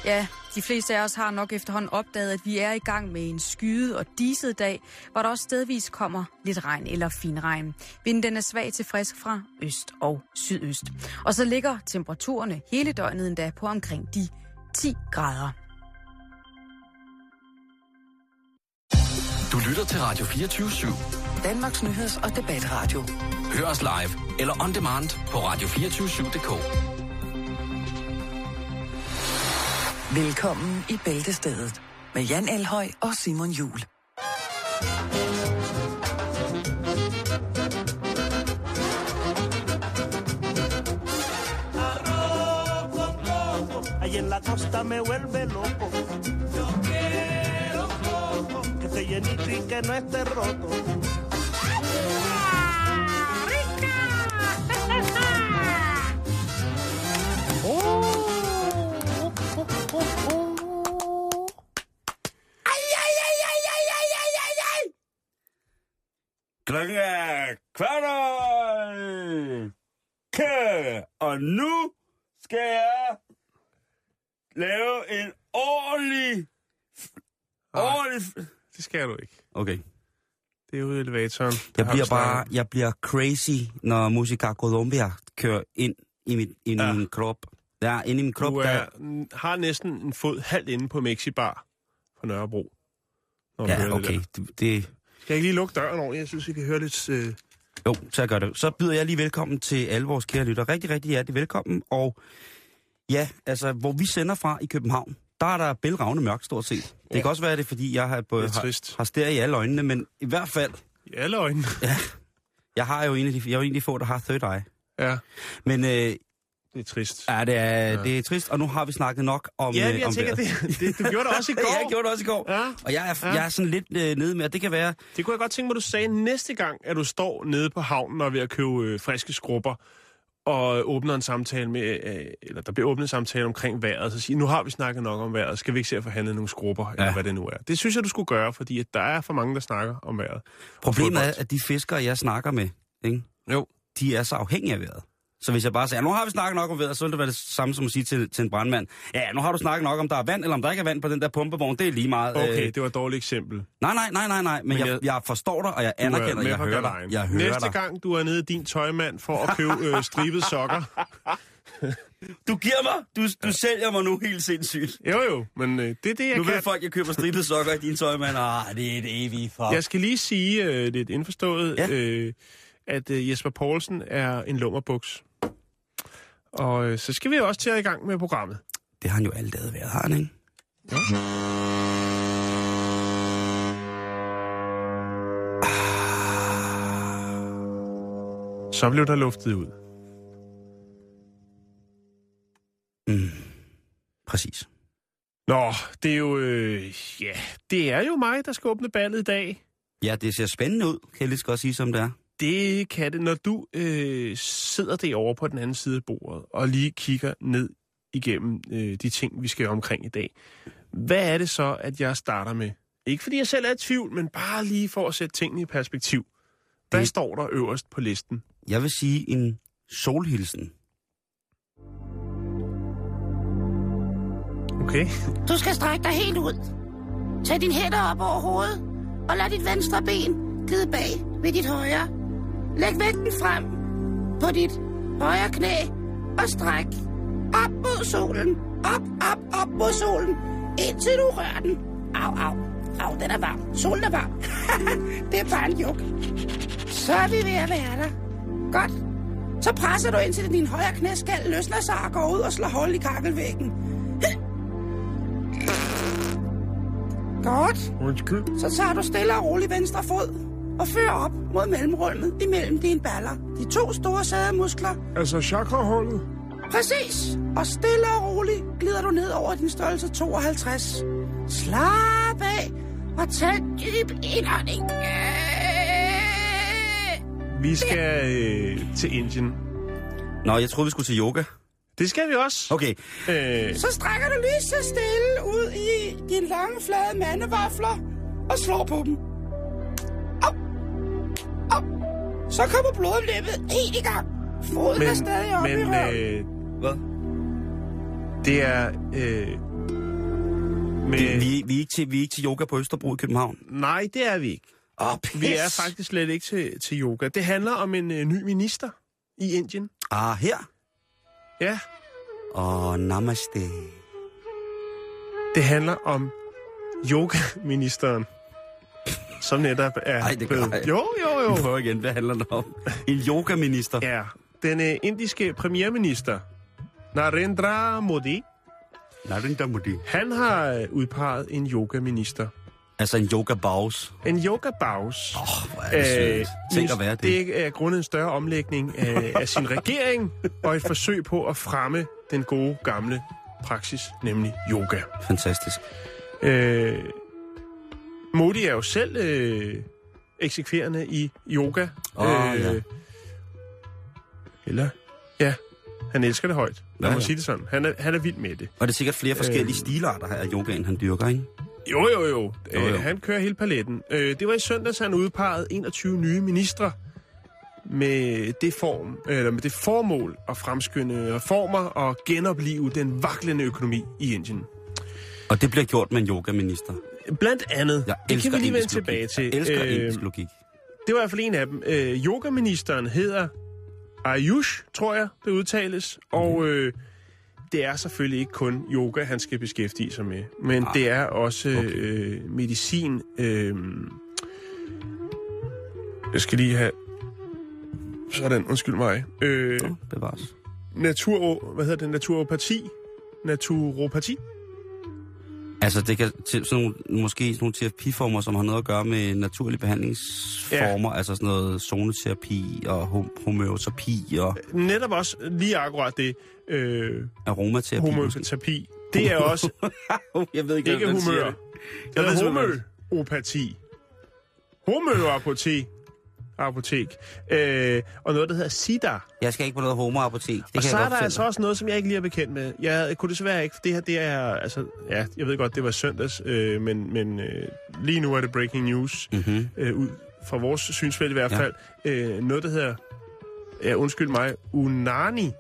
Ja, de fleste af os har nok efterhånden opdaget, at vi er i gang med en skyet og diset dag, hvor der også stedvis kommer lidt regn eller finregn. Vinden den er svag til frisk fra øst og sydøst. Og så ligger temperaturerne hele døgnet endda på omkring de 10 grader. Du lytter til Radio 24/7. Danmarks nyheds- og debatradio. Hør os live eller on demand på radio247.dk. Velkommen i Bæltestedet med Jan Elhøj og Simon Juhl. Ahí en la costa me vuelve loco. Yo quiero coco, que esté llenito y que no esté roto. Klokken er 15:15, og nu skal jeg lave en ordentlig... Det skal du ikke. Okay. Det er jo elevatoren. Jeg bliver crazy, når Musica Colombia kører ind i min krop. Ja, ind i min krop. Du har næsten en fod halvt inde på Mexibar på Nørrebro. Ja, okay. Det... Skal jeg ikke lige lukke døren over? Jeg synes, I kan høre lidt... Jo, så gør det. Så byder jeg lige velkommen til alle vores kære lytter. Rigtig, rigtig hjertelig velkommen. Og ja, altså, hvor vi sender fra i København, der er der bælragende mørkt stort set. Ja. Det kan også være det, fordi jeg har stær i alle øjnene, men i hvert fald... I alle øjnene? Ja. Jeg er jo en af de få, der har third eye. Ja. Men... det er trist. Ja, det er trist, og nu har vi snakket nok om jeg tænker, du gjorde det også i går. Jeg gjorde det også i går, ja. Og jeg er sådan lidt nede med, at det kan være... Det kunne jeg godt tænke mig, du sagde næste gang, at du står nede på havnen og er ved at købe friske skrubber, og åbner en samtale med, eller der bliver åbnet en samtale omkring vejret, så siger nu har vi snakket nok om vejret, skal vi ikke se at forhandle nogle skrubber, eller hvad det nu er. Det synes jeg, du skulle gøre, fordi at der er for mange, der snakker om vejret. Problemet er, at de fiskere, jeg snakker med, ikke? Jo. De er så afhængige af vejret. Så hvis jeg bare siger, nu har vi snakket nok om vejret, så vil det være det samme som at sige til en brandmand. Ja, nu har du snakket nok om, der er vand, eller om der ikke er vand på den der pumpevogn. Det er lige meget. Okay, det var et dårligt eksempel. Nej. Men jeg forstår dig, og jeg anerkender, jeg hører dig. Jeg hører Næste gang, du er nede i din tøjmand for at købe stribede sokker. Du giver mig? Du sælger mig nu helt sindssygt. Jo, men det er det, jeg nu kan. Nu ved folk, jeg køber stribede sokker i din tøjmand. Det er det evige for. Jeg skal lige sige lidt indforstået, at Jesper Poulsen er en lummerbuks. Og så skal vi også til at i gang med programmet. Det har han jo allerede været, har han, ikke? Ja. Så blev der luftet ud. Præcis. Nå, det er jo... det er jo mig, der skal åbne ballet i dag. Ja, det ser spændende ud, kan jeg lige så godt sige, som det er. Det kan det, når du sidder derovre på den anden side af bordet, og lige kigger ned igennem de ting, vi skal omkring i dag. Hvad er det så, at jeg starter med? Ikke fordi jeg selv er i tvivl, men bare lige for at sætte tingene i perspektiv. Hvad står der øverst på listen? Jeg vil sige en solhilsen. Okay. Du skal strække dig helt ud. Tag dine hænder op over hovedet, og lad dit venstre ben glide bag ved dit højre. Læg vægten frem på dit højre knæ og stræk op mod solen. Op mod solen, indtil du rører den. Au, den er varm. Solen er varm. Det er bare en juk. Så er vi ved at være der. Godt. Så presser du ind til din højre knæskal, løsner sig og går ud og slår hul i kakkelvæggen. Godt. Så tager du stille og roligt venstre fod og fører op mod mellemrummet imellem dine baller. De 2 store sædemuskler. Altså chakrahullet? Præcis. Og stille og roligt glider du ned over din størrelse 52. Slap af og tag en dyb indånding. Vi skal til Indien. Nå, jeg troede, vi skulle til yoga. Det skal vi også. Okay. Så strækker du lige så stille ud i dine lange, flade mandevafler og slår på dem. Op. Så kommer blodomløbet helt i gang. Foden er stadig oppe i røven. Hvad? Det er Vi er ikke til yoga på Østerbro i København. Nej, det er vi ikke. Pis. Vi er faktisk slet ikke til yoga. Det handler om en ny minister i Indien. Her? Ja. Namaste. Det handler om yogaministeren, som netop er det gør Jo. Vi prøver igen, hvad handler det om? En yogaminister? Ja, den indiske premierminister, Narendra Modi, han har udpeget en yogaminister. Altså en yogabaus? En yogabaus. Hvor er det sødt. Tænk at være det. Det er grundet en større omlægning af sin regering, og et forsøg på at fremme den gode, gamle praksis, nemlig yoga. Fantastisk. Modi er jo selv eksekverende i yoga. Ja. Eller, ja, han elsker det højt. Lad mig sige det sådan. Han er vild med det. Og det er sikkert flere forskellige stilarter her af yogaen, han dyrker, ikke? Jo. Han kører hele paletten. Det var i søndags, han udpegede 21 nye ministre med det formål at fremskynde reformer og genoplive den vaklende økonomi i Indien. Og det bliver gjort med en yogaminister. Blandt andet. Det kan vi lige vende tilbage til. Jeg elsker indisk logik. Det var i hvert fald en af dem. Yogaministeren hedder Ayush, tror jeg, det udtales. Og det er selvfølgelig ikke kun yoga, han skal beskæftige sig med. Men det er også medicin. Jeg skal lige have... Sådan, undskyld mig. Bevares. Naturopati? Altså, det kan måske sådan nogle terapiformer, som har noget at gøre med naturlige behandlingsformer, altså sådan noget zoneterapi og homøoterapi og... Netop også lige akkurat det. Aromaterapi. Homøoterapi. Det er også... Jeg ved ikke, ikke humør. Det er homøopati. Homøoapoti. Apotek. Og noget, der hedder Sida. Jeg skal ikke på noget homoapotek. Og så er der altså også noget, som jeg ikke lige er bekendt med. Jeg kunne desværre ikke, for det her, det er, altså, ja, jeg ved godt, det var søndags, men lige nu er det breaking news, ud fra vores synsfelt i hvert fald. Noget, der hedder, undskyld mig, Unani.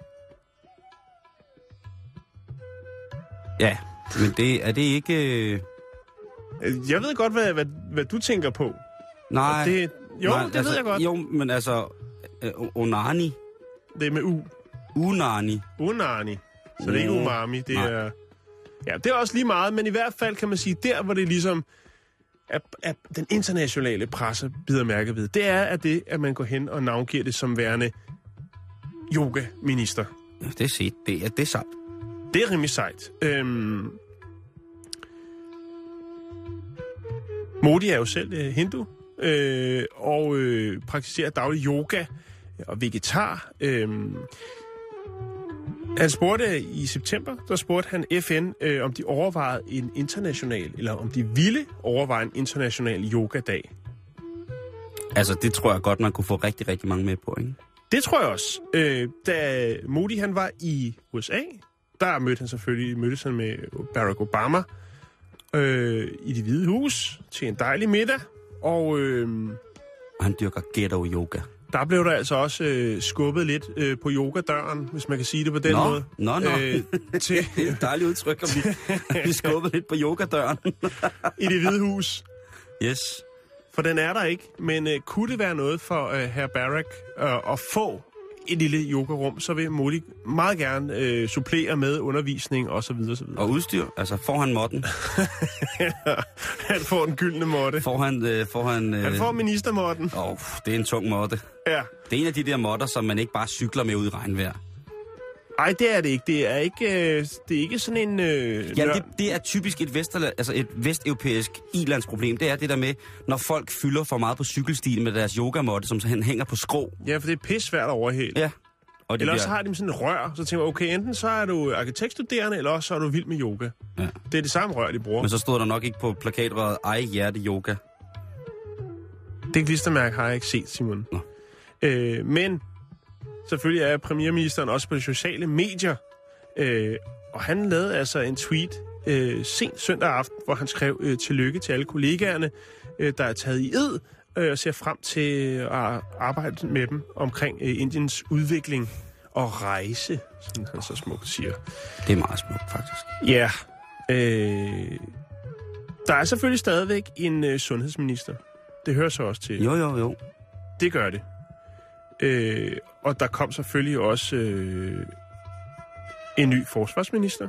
Ja, men er det ikke... Jeg ved godt, hvad du tænker på. Nej. Det altså, ved jeg godt. Jo, men altså, onani. Det er med U. Unani. Så det er ikke umami, det er... Ja, det er også lige meget, men i hvert fald kan man sige, der hvor det ligesom at den internationale presse bider mærke ved, det er at man går hen og navngiver det som værende yogaminister. Ja, det er set. Det er sejt. Det er rimelig sejt. Modi er jo selv hindu, og praktiserer daglig yoga og vegetar. Han spurgte i september, der spurgte han FN, om de overvejede en international, eller om de ville overveje en international yogadag. Altså, det tror jeg godt, man kunne få rigtig, rigtig mange med på, ikke? Det tror jeg også. Da Modi han var i USA, der mødtes han med Barack Obama i Det Hvide Hus til en dejlig middag. Og han dyrker ghetto-yoga. Der blev der altså også skubbet lidt på yogadøren, hvis man kan sige det på den måde. Nå. Det er et dejligt udtryk, at vi skubbet lidt på yogadøren. I Det Hvide Hus. Yes. For den er der ikke, men kunne det være noget for herr Barack at få et lille yogarum, så vil Modi meget gerne supplere med undervisning og så videre, så videre. Og udstyr? Altså, får han måtten? Han får den gyldne måtte. Han får ministermåtten. Det er en tung måtte. Ja. Det er en af de der måtter, som man ikke bare cykler med ud i regnvejr. Nej, det er det ikke. Det er ikke sådan en... Det er typisk et vesteuropæisk ilandsproblem. Det er det der med, når folk fylder for meget på cykelstien med deres yogamåtte, som så hænger på skrå. Ja, for det er pisse svært at overhale. Ja. Eller også har de sådan et rør, så tænker man, okay, enten så er du arkitektstuderende, eller også så er du vild med yoga. Ja. Det er det samme rør, de bruger. Men så stod der nok ikke på plakatrøret, ej hjerte yoga. Det klistermærke har jeg ikke set, Simon. Men selvfølgelig er premierministeren også på de sociale medier. Og han lavede altså en tweet sent søndag aften, hvor han skrev tillykke til alle kollegaerne, der er taget i ed, og ser frem til at arbejde med dem omkring Indiens udvikling og rejse, som han så smukt siger. Det er meget smukt, faktisk. Ja. Der er selvfølgelig stadigvæk en sundhedsminister. Det hører så også til. Jo. Det gør det. Og der kom selvfølgelig også en ny forsvarsminister.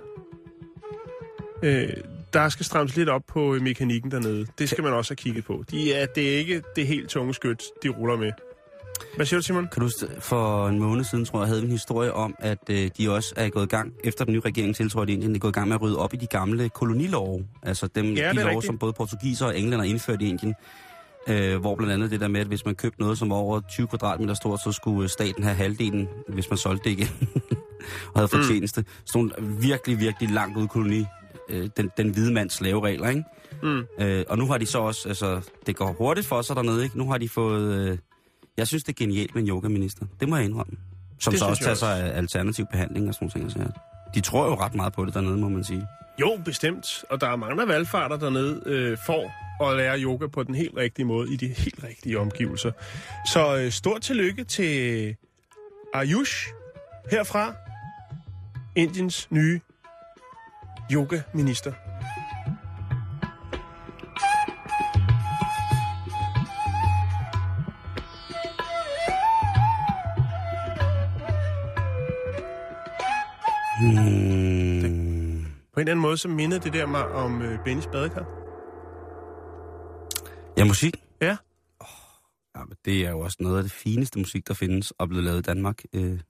Der skal strammes lidt op på mekanikken dernede. Det skal man også have kigget på. Det er ikke det helt tunge skyt, de ruller med. Hvad siger du, Simon? Kan du for en måned siden, tror jeg, havde en historie om, at de også er gået i gang, efter den nye regering tiltrådte i Indien, de er gået i gang med at rydde op i de gamle kolonilove. Altså de love, som både portugiser og englænder indførte i Indien. Hvor blandt andet det der med, at hvis man købte noget, som var over 20 kvadratmeter stort, så skulle staten have halvdelen, hvis man solgte det igen. Og havde fortjeneste. Sådan nogle virkelig, virkelig langt ud koloni. Den hvide mands slaveregler, ikke? Og nu har de så også, altså, det går hurtigt for sig dernede, ikke? Nu har de fået, jeg synes, det er genialt med en yogaminister. Det må jeg indrømme. Som så også tager sig af alternativ behandling og sådan nogle ting. Så de tror jo ret meget på det dernede, må man sige. Jo, bestemt. Og der er mange valgfarter dernede for at lære yoga på den helt rigtige måde, i de helt rigtige omgivelser. Så stort tillykke til Ayush herfra, Indiens nye yoga-minister. På en eller anden måde, så minder det der mig om Bennys badekar. Ja, musik? Ja. Ja, men det er jo også noget af det fineste musik, der findes og blevet lavet i Danmark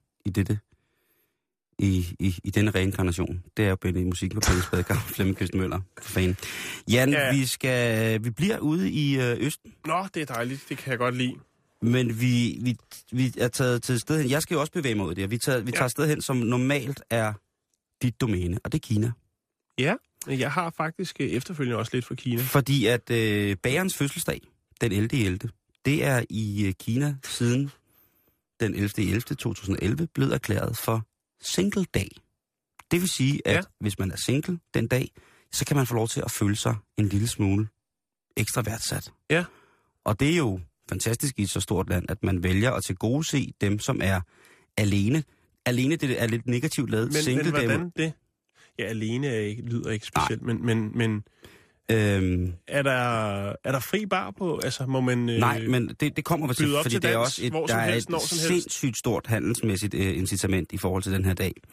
i denne reinkarnation. Det er jo Benny musik med Bennys badekar, Flemming Kvist Møller. Fan. Jan, ja. Vi bliver ude i Østen. Nå, det er dejligt. Det kan jeg godt lide. Men vi er taget til et sted hen. Jeg skal jo også bevæge mig ud der. Vi tager et sted hen, som normalt er dit domæne, og det er Kina. Ja, jeg har faktisk efterfølgende også lidt for Kina. Fordi at bagerens fødselsdag, den 11.11., det er i Kina siden den 11.11.2011 blevet erklæret for single-dag. Det vil sige, at hvis man er single den dag, så kan man få lov til at føle sig en lille smule ekstra værdsat. Ja. Og det er jo fantastisk i et så stort land, at man vælger at tilgodese dem, som er alene. Alene, det er lidt negativt lavet. Men hvordan det? Ja, alene lyder ikke specielt, men er der fri bar på? Altså, må man nej, men det kommer til, fordi det er også der er et sindssygt stort handelsmæssigt incitament i forhold til den her dag.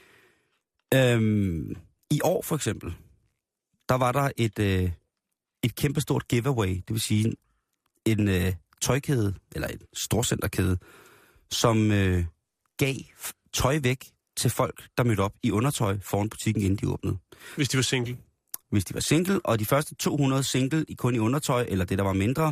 I år for eksempel, der var der et kæmpestort giveaway, det vil sige en tøjkæde, eller et storcenterkæde, som gav tøj væk til folk, der mødte op i undertøj foran butikken, inden de åbnede. Hvis de var single? Hvis de var single, og de første 200 single kun i undertøj, eller det, der var mindre,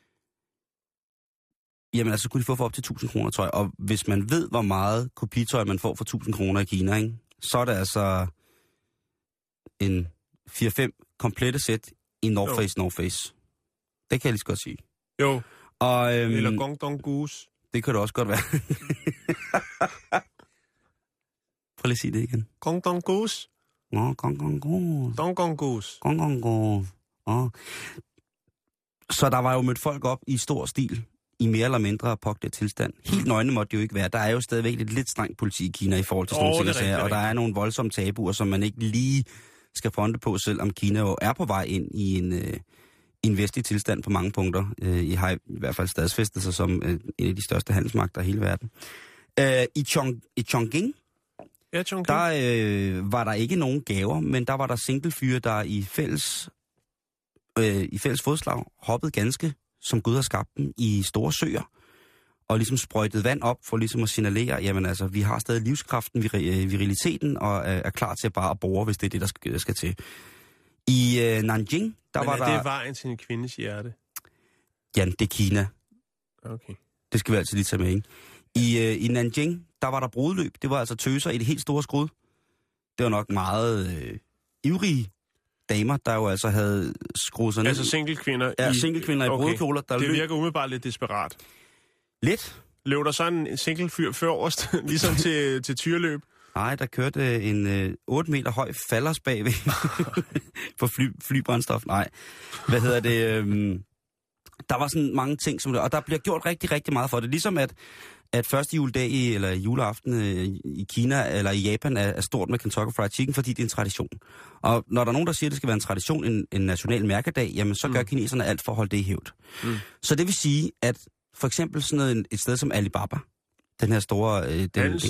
jamen altså, kunne de få for op til 1.000 kroner tøj. Og hvis man ved, hvor meget kopitøj man får for 1.000 kroner i Kina, ikke, så er det altså en 4-5 komplette sæt i North Face. Det kan jeg lige så godt sige. Jo. Og, eller Gong Dong Goose. Det kan det også godt være. Prøv lige at sige det igen. Gong Dong Goose. Nå, Gong Dong Goose. Dong Gong Goose. Gong Dong Goose. Så der var jo mødt folk op i stor stil, i mere eller mindre påklædt tilstand. Helt nøgne måtte det jo ikke være. Der er jo stadigvæk et lidt strengt politi i Kina i forhold til sådan nogle ting, og der er nogle voldsomme tabuer, som man ikke lige skal fronte på, selvom Kina jo er på vej ind i en vestlig tilstand på mange punkter. I har i hvert fald stadsfæstet sig som en af de største handelsmagter i hele verden. I Chongqing, der var der ikke nogen gaver, men der var der singlefyre, der i fælles fodslag hoppede ganske, som Gud har skabt dem, i store søer, og ligesom sprøjtede vand op for ligesom at signalere, jamen altså, vi har stadig livskraften, viriliteten, og er klar til bare at bore, hvis det er det, der skal til. I Nanjing, der var der... Men er det vejen til en kvindes hjerte? Ja, det er Kina. Okay. Det skal vi altid lige tage med, ikke? I Nanjing, der var der brudløb. Det var altså tøser i det helt store skrud. Det var nok meget ivrige damer, der jo altså havde skruet sig ned. Altså single-kvinder? Ja, single-kvinder i brudekjoler, der det virker umiddelbart lidt desperat. Lidt. Løb der så en single-fyr først, ligesom til tyrløb? Nej, der kørte en 8 meter høj fallers bagved på flybrændstof. Nej, hvad hedder det? Der var sådan mange ting, som det, og der bliver gjort rigtig, rigtig meget for det. Ligesom at at første juledag eller juleaften i Kina eller i Japan er stort med Kentucky Fried Chicken, fordi det er en tradition. Og når der er nogen, der siger, at det skal være en tradition, en national mærkedag, jamen så gør kineserne alt for at holde det i hævd. Så det vil sige, at for eksempel sådan noget, et sted som Alibaba, den her store...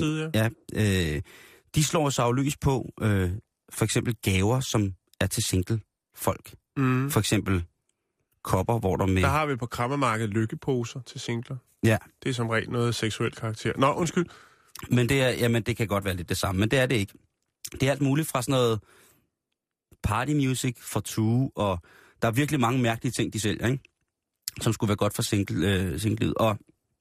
de slår sig jo løs på for eksempel gaver, som er til single folk. For eksempel kopper, hvor der med... Der har vi på krammermarkedet lykkeposer til singler. Ja. Det er som regel noget seksuel karakter. Nå, undskyld. Men det kan godt være lidt det samme, men det er det ikke. Det er alt muligt fra sådan noget party music for two, og der er virkelig mange mærkelige ting, de sælger, ikke? Som skulle være godt for single-livet. Og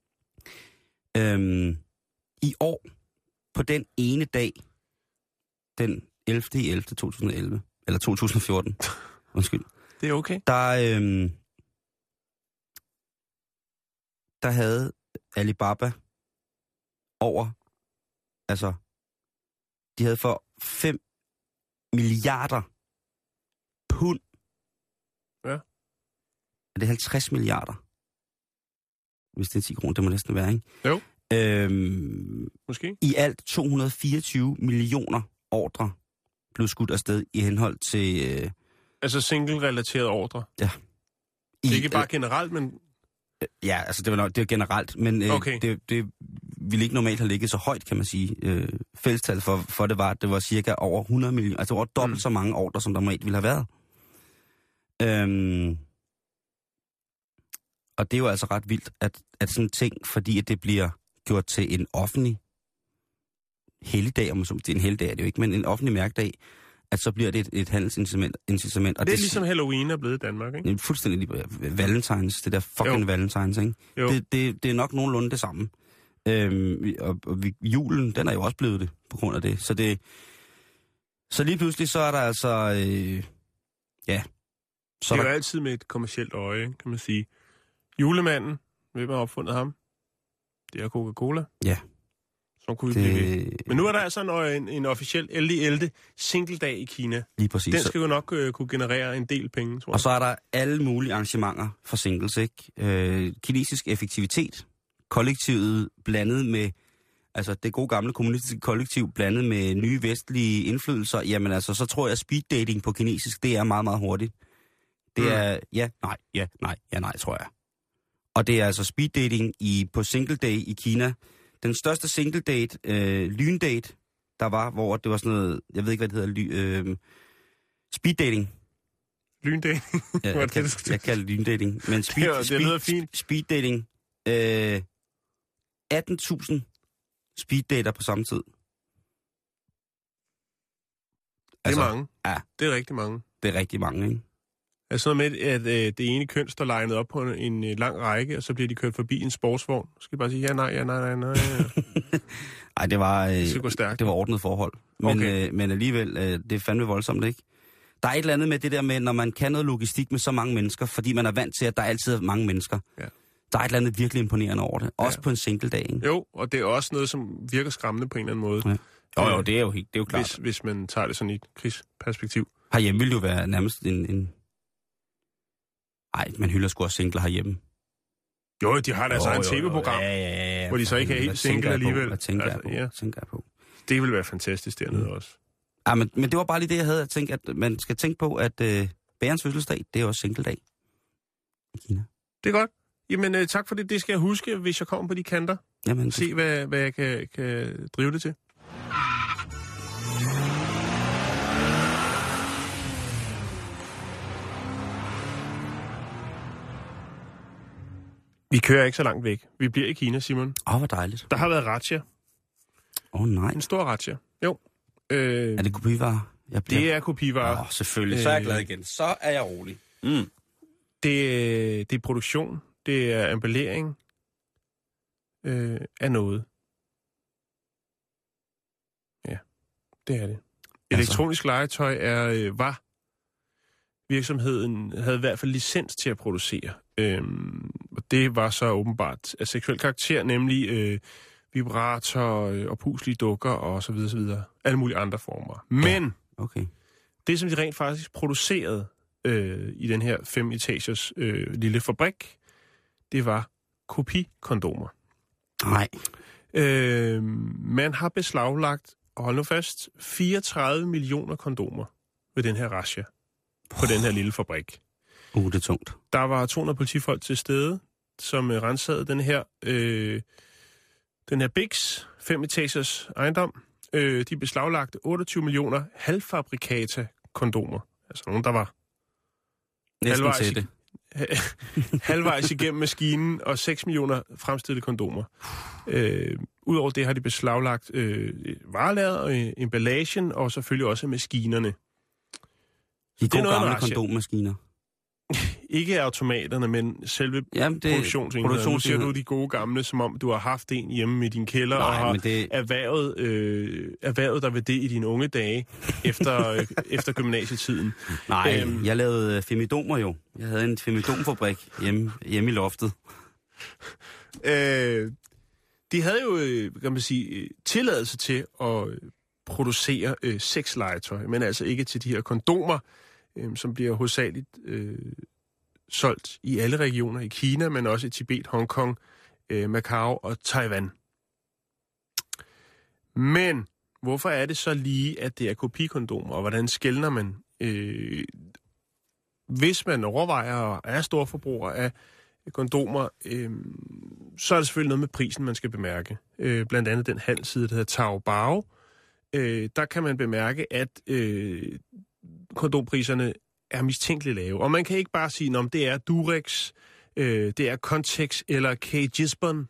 i år, på den ene dag, den 11.11.2011, eller 2014, undskyld. Det er okay. Der havde Alibaba over, altså, de havde for 5 milliarder pund. Ja. Er det 50 milliarder? Hvis det er 10 kroner, det må næsten være, ikke? Jo. Måske. I alt 224 millioner ordre blev skudt afsted i henhold til... Altså single-relateret ordre? Ja. Det er ikke bare generelt, men... Ja, altså det er generelt, men okay. det ville ikke normalt have ligget så højt, kan man sige. Fællestal for det var, at det var cirka over 100 millioner, altså over dobbelt så mange ordre, som der normalt ville have været. Og det er jo altså ret vildt, at sådan en ting, fordi at det bliver gjort til en offentlig helligdag, om det er en helligdag, er det jo ikke, men en offentlig mærkedag, at så bliver det et handelsincitament. Og det er ligesom Halloween er blevet i Danmark, ikke? Fuldstændig Valentines, det der fucking Valentines, ikke? Det er nok nogenlunde det samme. Julen, den er jo også blevet det, på grund af det. Så lige pludselig, så er der altså... Så det er jo altid med et kommercielt øje, kan man sige. Julemanden, hvem har opfundet ham? Det er Coca-Cola. Ja. Så kunne vi blive ved. Men nu er der altså en officiel LD single-dag i Kina. Lige præcis. Den skal jo nok kunne generere en del penge, tror jeg. Og så er der alle mulige arrangementer for singles, ikke? Kinesisk effektivitet, kollektivet blandet med, altså det gode gamle kommunistiske kollektiv blandet med nye vestlige indflydelser, jamen altså, så tror jeg, speed dating på kinesisk, det er meget, meget hurtigt. Det er nej, tror jeg. Og det er altså speed dating på single day i Kina. Den største single date, lyndate, der var, hvor det var sådan noget, jeg ved ikke, hvad det hedder, speed dating. Lyndating? Ja, jeg kalder det lyndating. Men det lyder fint. Speed dating. 18.000 speed dater på samme tid. Det er mange. Ja. Det er rigtig mange. Det er rigtig mange, ikke? Altså noget med, at det ene køn står legnet op på en lang række, og så bliver de kørt forbi en sportsvogn. Så skal de bare sige, ja, nej. Ej, det var... det var ordnet forhold. Men alligevel, det er fandme voldsomt, ikke? Der er et eller andet med det der med, når man kan noget logistik med så mange mennesker, fordi man er vant til, at der altid er mange mennesker. Ja. Der er et eller andet virkelig imponerende over det. Også på en single dag, ikke? Jo, og det er også noget, som virker skræmmende på en eller anden måde. Ja. Jo, det er jo klart. Hvis man tager det sådan i et krigsperspektiv. Herhjemme vil jo være nærmest en... Ej, man hylder sgu også singler herhjemme. Jo, de har da altså en tv-program, hvor de så ikke er helt single alligevel. Hvad tænker jeg på? Det vil være fantastisk dernede også. Ja, men det var bare lige det, jeg havde at tænke, at man skal tænke på, at bærens fødselsdag, det er også single-dag i Kina. Det er godt. Jamen, tak for det. Det skal jeg huske, hvis jeg kommer på de kanter. Jamen, se, hvad jeg kan drive det til. Vi kører ikke så langt væk. Vi bliver i Kina, Simon. Hvor dejligt. Der har været razzia. Nej. En stor razzia. Jo. Er det kopivarer? Det er kopivarer. Selvfølgelig. Så er jeg glad igen. Så er jeg rolig. Det er produktion. Det er emballering af noget. Ja, det er det. Elektronisk legetøj var virksomheden havde i hvert fald licens til at producere. Og det var så åbenbart af seksuel karakter, nemlig vibrator og puslige dukker og så videre, så videre. Alle mulige andre former. Men det, som de rent faktisk producerede i den her 5-etagers lille fabrik, det var kopikondomer. Nej. Man har beslaglagt, og hold nu fast, 34 millioner kondomer ved den her razzia på den her lille fabrik. Det er tungt. Der var 200 politifolk til stede, som rensede den her Bix 5-etagers ejendom. De beslaglagte 28 millioner halvfabrikata kondomer. Altså nogen, der var halvvejs igennem maskinen, og 6 millioner fremstillede kondomer. Udover det har de beslaglagt varelaget og emballagen, og selvfølgelig også maskinerne. De gode gamle kondommaskiner. Ikke automaterne, men selve produktionsenheden. Nu siger du de gode gamle, som om du har haft en hjemme i din kælder. Nej, og har erhvervet dig ved det i dine unge dage efter gymnasietiden. Nej, jeg lavede femidomer jo. Jeg havde en femidomfabrik hjemme i loftet. De havde jo, kan man sige, tilladelse til at producere sexlegetøj, men altså ikke til de her kondomer, som bliver hovedsageligt solgt i alle regioner i Kina, men også i Tibet, Hongkong, Macau og Taiwan. Men hvorfor er det så lige, at det er kopikondomer, og hvordan skelner man? Hvis man overvejer og er stor forbruger af kondomer, så er det selvfølgelig noget med prisen, man skal bemærke. Blandt andet den handelsside, der hedder Taobao. Der kan man bemærke, at kondompriserne er mistænkeligt lave. Og man kan ikke bare sige, om det er Durex, det er Contex eller K-Gisbon.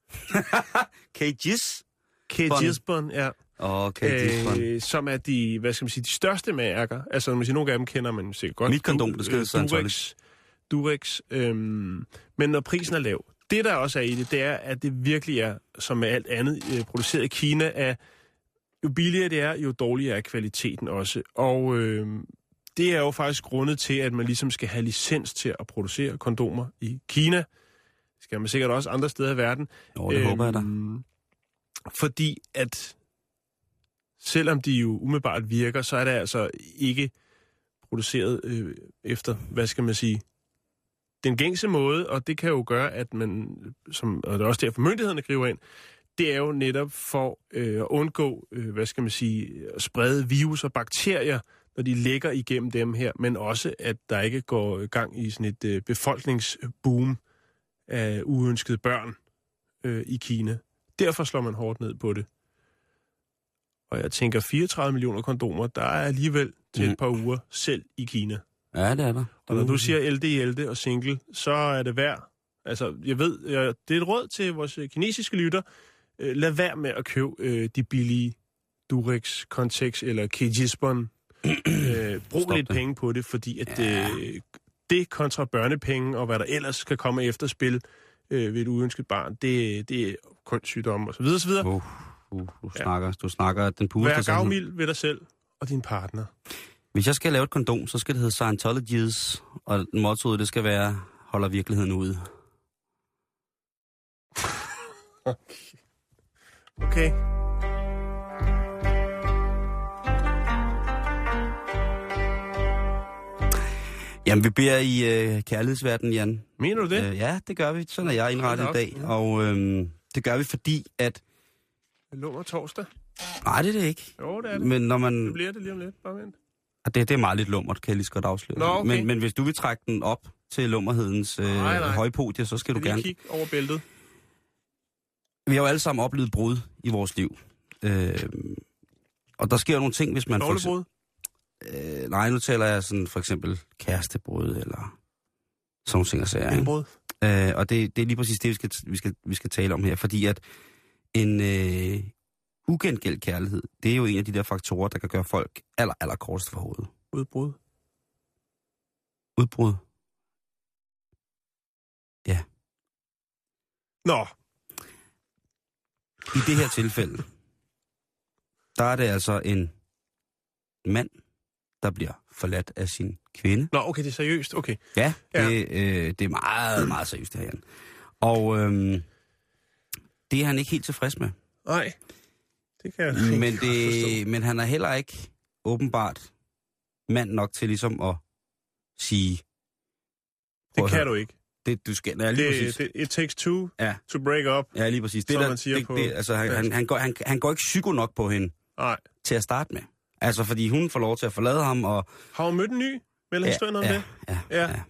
K-Gisbon, ja. Som er de, de største mærker. Altså, når man siger, nogle af dem kender man sikkert godt. Mit kondom, det skal Durex. Men når prisen er lav. Det, der også er i det, er, at det virkelig er, som med alt andet produceret i Kina, er jo billigere det er, jo dårligere er kvaliteten også. Og det er jo faktisk grundet til, at man ligesom skal have licens til at producere kondomer i Kina. Det skal man sikkert også andre steder i verden. Det håber jeg da. Fordi at selvom de jo umiddelbart virker, så er det altså ikke produceret efter, den gængse måde, og det kan jo gøre, at man, og det er også derfor myndighederne griber ind, det er jo netop for at undgå, at sprede virus og bakterier, når de ligger igennem dem her, men også, at der ikke går gang i sådan et befolkningsboom af uønskede børn i Kina. Derfor slår man hårdt ned på det. Og jeg tænker, 34 millioner kondomer, der er alligevel til et par uger selv i Kina. Ja, det er der. Og når du siger LD og single, så er det værd. Altså, jeg ved, det er et råd til vores kinesiske lytter. Lad være med at købe de billige Durex, Contex eller K-Gisbon. Brug lidt penge på det, fordi at det kontra børnepenge og hvad der ellers kan komme efter spil ved et uønsket barn, det er kønssygdomme og så videre, så videre. Du snakker den pureste. Vær gavmild ved dig selv og din partner. Hvis jeg skal lave et kondom, så skal det hedde Scientologies, og mottoet, det skal være, holder virkeligheden ude. Okay. Jamen, vi beder i kærlighedsverdenen, Jan. Mener du det? Ja, det gør vi. Sådan er jeg indrettet i dag. Og det gør vi, fordi at... Lummer torsdag? Nej, det er det ikke. Jo, det er det. Men når man... Det bliver det lige om lidt. Bare vent. Det er meget lidt lummert, kan jeg lige så godt afsløre. Nå, okay. Men hvis du vil trække den op til lummerhedens højpodie, så skal du gerne... Kigge over bæltet. Vi har jo alle sammen oplevet brud i vores liv. Og der sker nogle ting, hvis man... Dårlig brud? Nej, nu taler jeg sådan for eksempel kærestebrud, eller sådan nogle ting og sager. Indbrud? Og det er lige præcis det, vi skal tale om her, fordi at en ugengældt kærlighed, det er jo en af de der faktorer, der kan gøre folk aller kortest for hovedet. Udbrud? Udbrud? Ja. Nå. I det her tilfælde, der er det altså en mand, der bliver forladt af sin kvinde. Nå, okay, det er seriøst, okay. Ja, det er meget, meget seriøst det her, Jan. Og det er han ikke helt tilfreds med. Nej, det kan jeg ikke men han er heller ikke åbenbart mand nok til ligesom at sige... Det kan du ikke. Det, du skal... Ja, lige præcis. It takes two to break up. Ja, lige præcis. Det, man siger på... altså, han går ikke psyko nok på hende. Nej. Til at starte med. Altså, fordi hun får lov til at forlade ham, og... Har hun mødt en ny? Vil historien om det? Ja.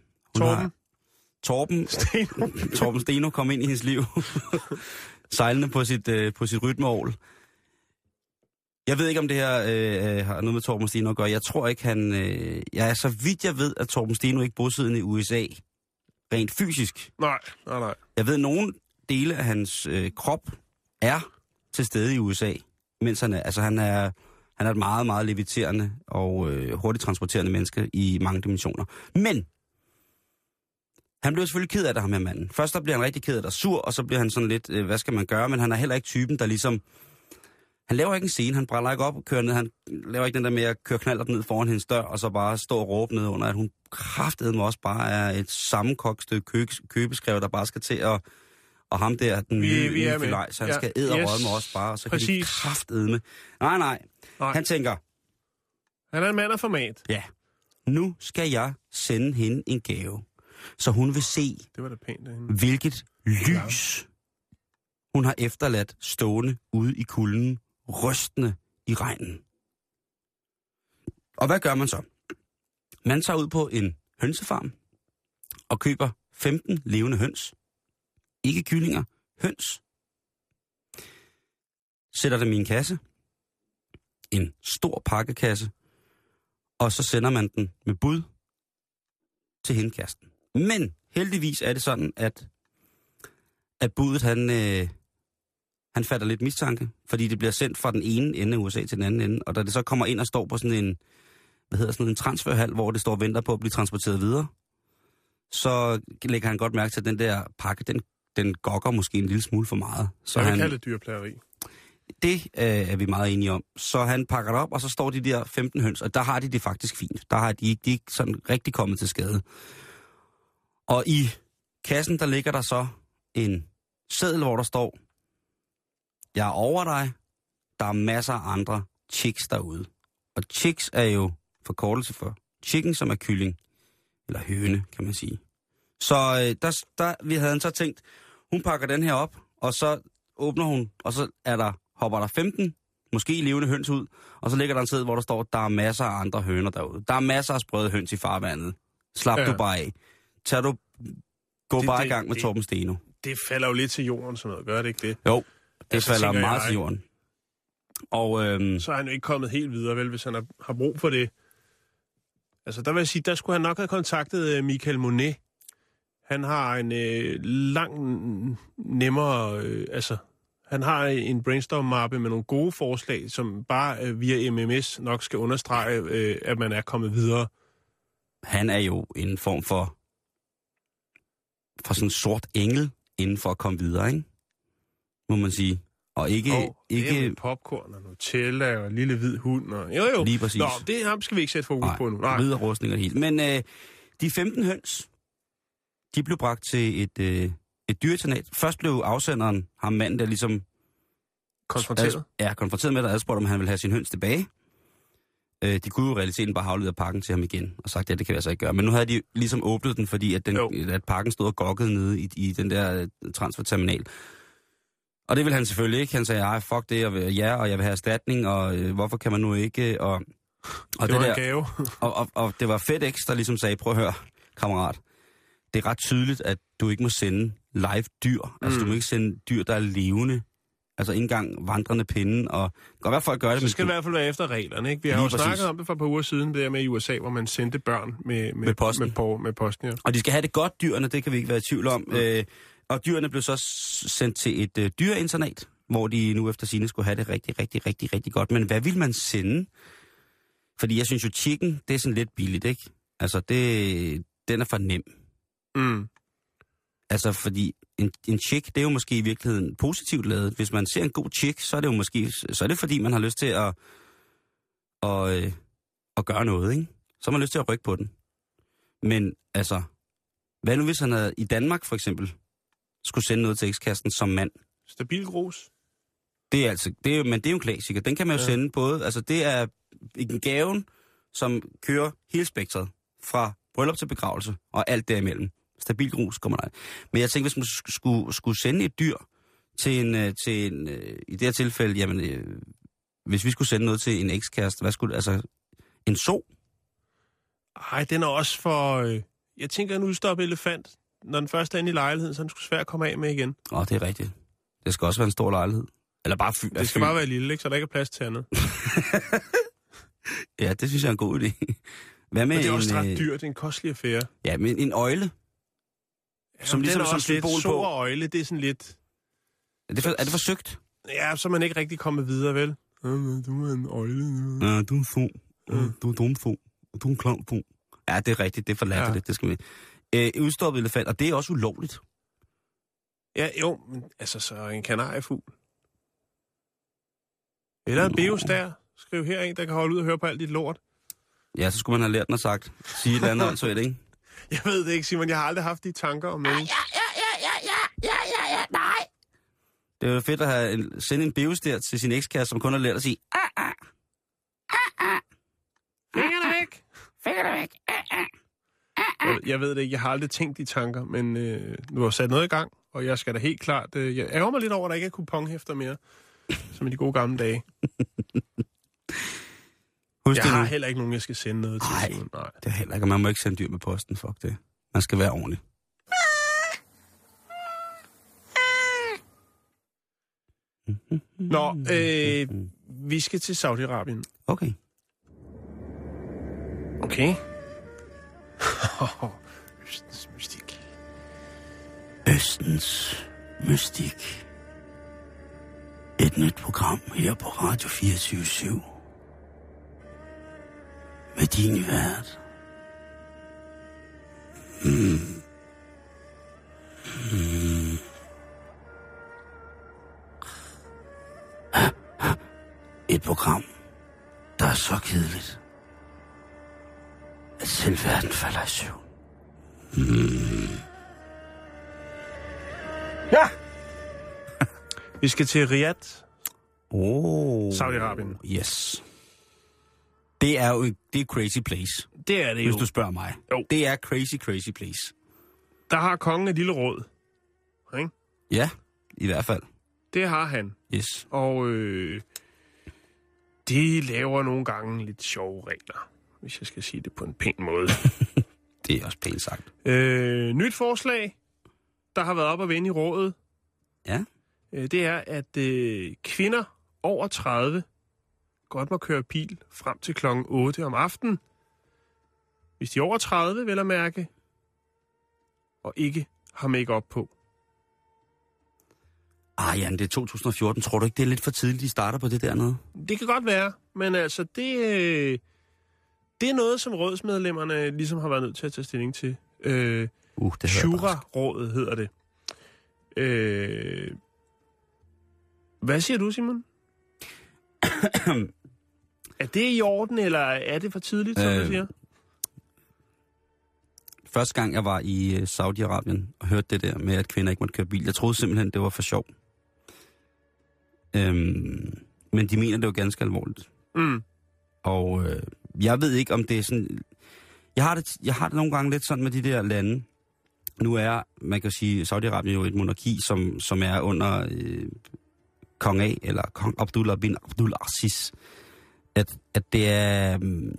Torben Steno kom ind i hendes liv. Sejlende på sit rytmeål. Jeg ved ikke, om det her har noget med Torben Steno at gøre. Jeg tror ikke, så vidt jeg ved, at Torben Steno ikke bosiddende i USA. Rent fysisk. Nej. Jeg ved, at nogle dele af hans krop er til stede i USA. Mens han er et meget, meget leviterende og hurtigt transporterende menneske i mange dimensioner. Men han blev selvfølgelig ked af det, ham her manden. Først der bliver han rigtig ked af det og sur, og så bliver han sådan lidt, hvad skal man gøre? Men han er heller ikke typen, der ligesom... Han laver ikke en scene, han brænder ikke op og kører ned. Han laver ikke den der med at køre knallert ned foran hendes dør, og så bare stå og råbe ned under, at hun kraftedeme også bare er et sammenkogt stykke købeskrev, der bare skal til at... Og ham der, den nye filej, så han skal æderrødme også bare, og så kan de kraftedme. Nej. Han tænker... Han er en mand af format. Ja. Nu skal jeg sende hende en gave, så hun vil se, det var da pænt, hvilket lys hun har efterladt stående ude i kulden, rystende i regnen. Og hvad gør man så? Man tager ud på en hønsefarm og køber 15 levende høns. Ikke kyllinger, høns. Sætter dem i en kasse. En stor pakkekasse. Og så sender man den med bud til hindkasten. Men heldigvis er det sådan, at budet, han fatter lidt mistanke, fordi det bliver sendt fra den ene ende af USA til den anden ende, og da det så kommer ind og står på sådan en transferhal, hvor det står og venter på at blive transporteret videre, så lægger han godt mærke til, at den der pakke, den gokker måske en lille smule for meget. Så jeg vil kalde det dyrplageri. Det er vi meget enige om. Så han pakker det op, og så står de der 15 høns, og der har de det faktisk fint. Der har de ikke sådan rigtig kommet til skade. Og i kassen, der ligger der så en seddel, hvor der står, jeg er over dig, der er masser af andre chicks derude. Og chicks er jo forkortelse for chicken, som er kylling, eller høne, kan man sige. Så vi havde så tænkt, hun pakker den her op, og så åbner hun, og så hopper der 15, måske levende høns ud, og så ligger der en seddel, hvor der står, der er masser af andre høner derude. Der er masser af sprøde høns i farvandet. Slap du bare af. Gå bare i gang med Torben Steno. Det falder jo lidt til jorden, sådan noget. Gør det ikke det? Jo, det falder meget til jorden. Og, så er han jo ikke kommet helt videre, vel, hvis han har brug for det. Altså, der vil jeg sige, der skulle han nok have kontaktet Michael Monet. Han har en nemmere... han har en brainstorm-mappe med nogle gode forslag, som bare via MMS nok skal understrege, at man er kommet videre. Han er jo en form for sådan en sort engel inden for at komme videre, ikke? Må man sige. Og ikke... Det er popcorn og Nutella og en lille hvid hund. Og... Jo. Lige præcis. Nå, det ham skal vi ikke sætte fokus på nu. Nej, hvide rustninger helt. Men de 15 høns, de blev bragt til et dyreinternat. Først blev afsenderen, ham manden, der ligesom... Konfronteret? Konfronteret med, og adspurgte, om han ville have sin høns tilbage. De kunne jo i realiteten bare aflevere pakken til ham igen, og sagt, ja, det kan vi altså ikke gøre. Men nu havde de ligesom åbnet den, fordi at pakken stod og gokkede nede i den der transferterminal. Og det ville han selvfølgelig ikke. Han sagde, fuck det, og jeg vil have erstatning, og hvorfor kan man nu ikke... Og det var en gave. og det var FedEx, der ligesom sagde, prøv at høre, kammerat, det er ret tydeligt, at du ikke må sende live dyr. Altså, du må ikke sende dyr, der er levende. Altså ikke engang vandrende pinde, og det kan godt være, folk gør det. Så skal det i hvert fald være efter reglerne, ikke? Vi har jo snakket om det for et par uger siden, det der med i USA, hvor man sendte børn med posten. Ja. Og de skal have det godt, dyrene, det kan vi ikke være i tvivl om. Og dyrene blev så sendt til et dyreinternat, hvor de nu efter sigende skulle have det rigtig, rigtig, rigtig, rigtig godt. Men hvad vil man sende? Fordi jeg synes jo, chicken, det er sådan lidt billigt, ikke? Altså, den er for nem. Mm. Altså, fordi en chick, det er jo måske i virkeligheden positivt lavet. Hvis man ser en god chick, så er det jo måske, så er det fordi, man har lyst til at gøre noget, ikke? Så har man lyst til at rykke på den. Men altså, hvad nu hvis han havde i Danmark for eksempel skulle sende noget til ekskassen som mand? Stabil grus. Det er altså, men det er jo en klassiker. Den kan man jo sende både, altså det er en gaven, som kører hele spektret fra bryllup til begravelse og alt derimellem. Stabil grus kommer der. Men jeg tænkte, hvis man skulle sende et dyr til en i det her tilfælde, jamen, hvis vi skulle sende noget til en ekskæreste, hvad skulle altså en so? Ej, den er også for... jeg tænker, en udstoppet elefant, når den først er inde i lejligheden, så er den sgu svært at komme af med igen. Det er rigtigt. Det skal også være en stor lejlighed. Eller bare det skal bare være lille, ikke? Så der ikke er plads til andet. Ja, det synes jeg er en god idé. Hvad med det er også ret dyrt, det er en kostelig affære. Ja, men en øgle. Ja, som ligesom som symbol på. Så og øgle, det er sådan lidt... Er det forsøgt? Ja, så man ikke rigtig kommet videre, vel? Du er en øgle. Ja, du er en fo. Du er dum fo. Du er en klam fo. Ja, det er rigtigt. Det er for latterligt. Det skal vi. Udstoppet elefant, og det er også ulovligt. Ja, jo, men altså så en kanariefugl. Eller en beostær. Skriv her en, der kan holde ud og høre på alt dit lort. Ja, så skulle man have lært den og sagt. Sige et eller andet åndssvagt, ikke? Jeg ved det ikke, Simon. Jeg har aldrig haft de tanker om noget. Ja, nej. Det er jo fedt at sende en beostær til sin ekskæreste, som kun har lært at sige, Fingrene væk! Fingrene væk. Jeg ved det ikke. Jeg har aldrig tænkt de tanker, men du har sat noget i gang, og jeg skal da helt klart... jeg ærger mig lidt over, at der ikke er kuponhæfter mere, som i de gode gamle dage. Jeg har heller ikke nogen, jeg skal sende noget til. Nej, det er heller ikke. Man må ikke sende dyr med posten. Fuck det. Man skal være ordentlig. Nå, vi skal til Saudi-Arabien. Okay. Okay. Østens mystik. Østens mystik. Et nyt program her på Radio 24/7. Med din vært. Et program, der er så kedeligt, at selv verden falder i søvn. Ja! Vi skal til Riyadh. Saudi-Arabien. Yes. Det er jo det crazy place. Det er det jo. Hvis du spørger mig. Jo. Det er crazy place. Der har kongen et lille råd. Ikke? Ja, i hvert fald. Det har han. Yes. Og de laver nogle gange lidt sjove regler, hvis jeg skal sige det på en pæn måde. Det er også pænt sagt. Nyt forslag, der har været op at vende i rådet. Ja. Det er, at kvinder over 30 godt må køre bil frem til klokken 8 om aftenen. Hvis de er over 30, vel at mærke, og ikke har make-up på. Jan, det er 2014. Tror du ikke, det er lidt for tidligt, de starter på det dernede? Det kan godt være, men altså, det er noget, som rådsmedlemmerne ligesom har været nødt til at tage stilling til. Shura-rådet hedder det. Hvad siger du, Simon? Er det i orden, eller er det for tidligt, som du siger? Første gang, jeg var i Saudi-Arabien og hørte det der med, at kvinder ikke måtte køre bil, jeg troede simpelthen, det var for sjov. Men de mener det jo ganske alvorligt. Og jeg ved ikke, om det er sådan... Jeg har det nogle gange lidt sådan med de der lande. Nu er, man kan sige, Saudi-Arabien jo et monarki, som er under kong A, eller kong Abdullah bin Abdul Aziz. At det er...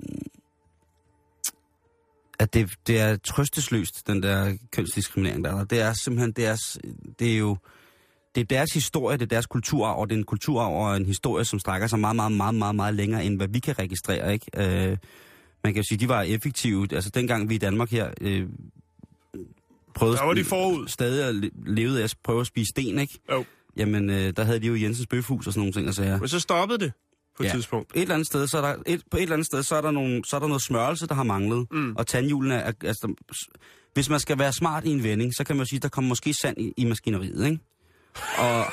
At det er trøstesløst, den der kønsdiskriminering der. Det er simpelthen det er deres historie, det er deres kulturarv, og det er en kulturarv og en historie, som strækker sig meget, meget, meget, meget, meget længere, end hvad vi kan registrere, ikke? Man kan jo sige, de var effektive. Altså, dengang vi i Danmark her prøvede... Der var de forud. Stadig levede af at prøve at spise sten, ikke? Jo. Jamen, der havde de jo Jensens Bøfhus og sådan nogle ting, og sager. Men så stoppede det på et tidspunkt. På et eller andet sted, så er der noget smørelse, der har manglet. Og tandhjulene er... Altså, hvis man skal være smart i en vending, så kan man jo sige, der kommer måske sand i maskineriet, ikke? Og...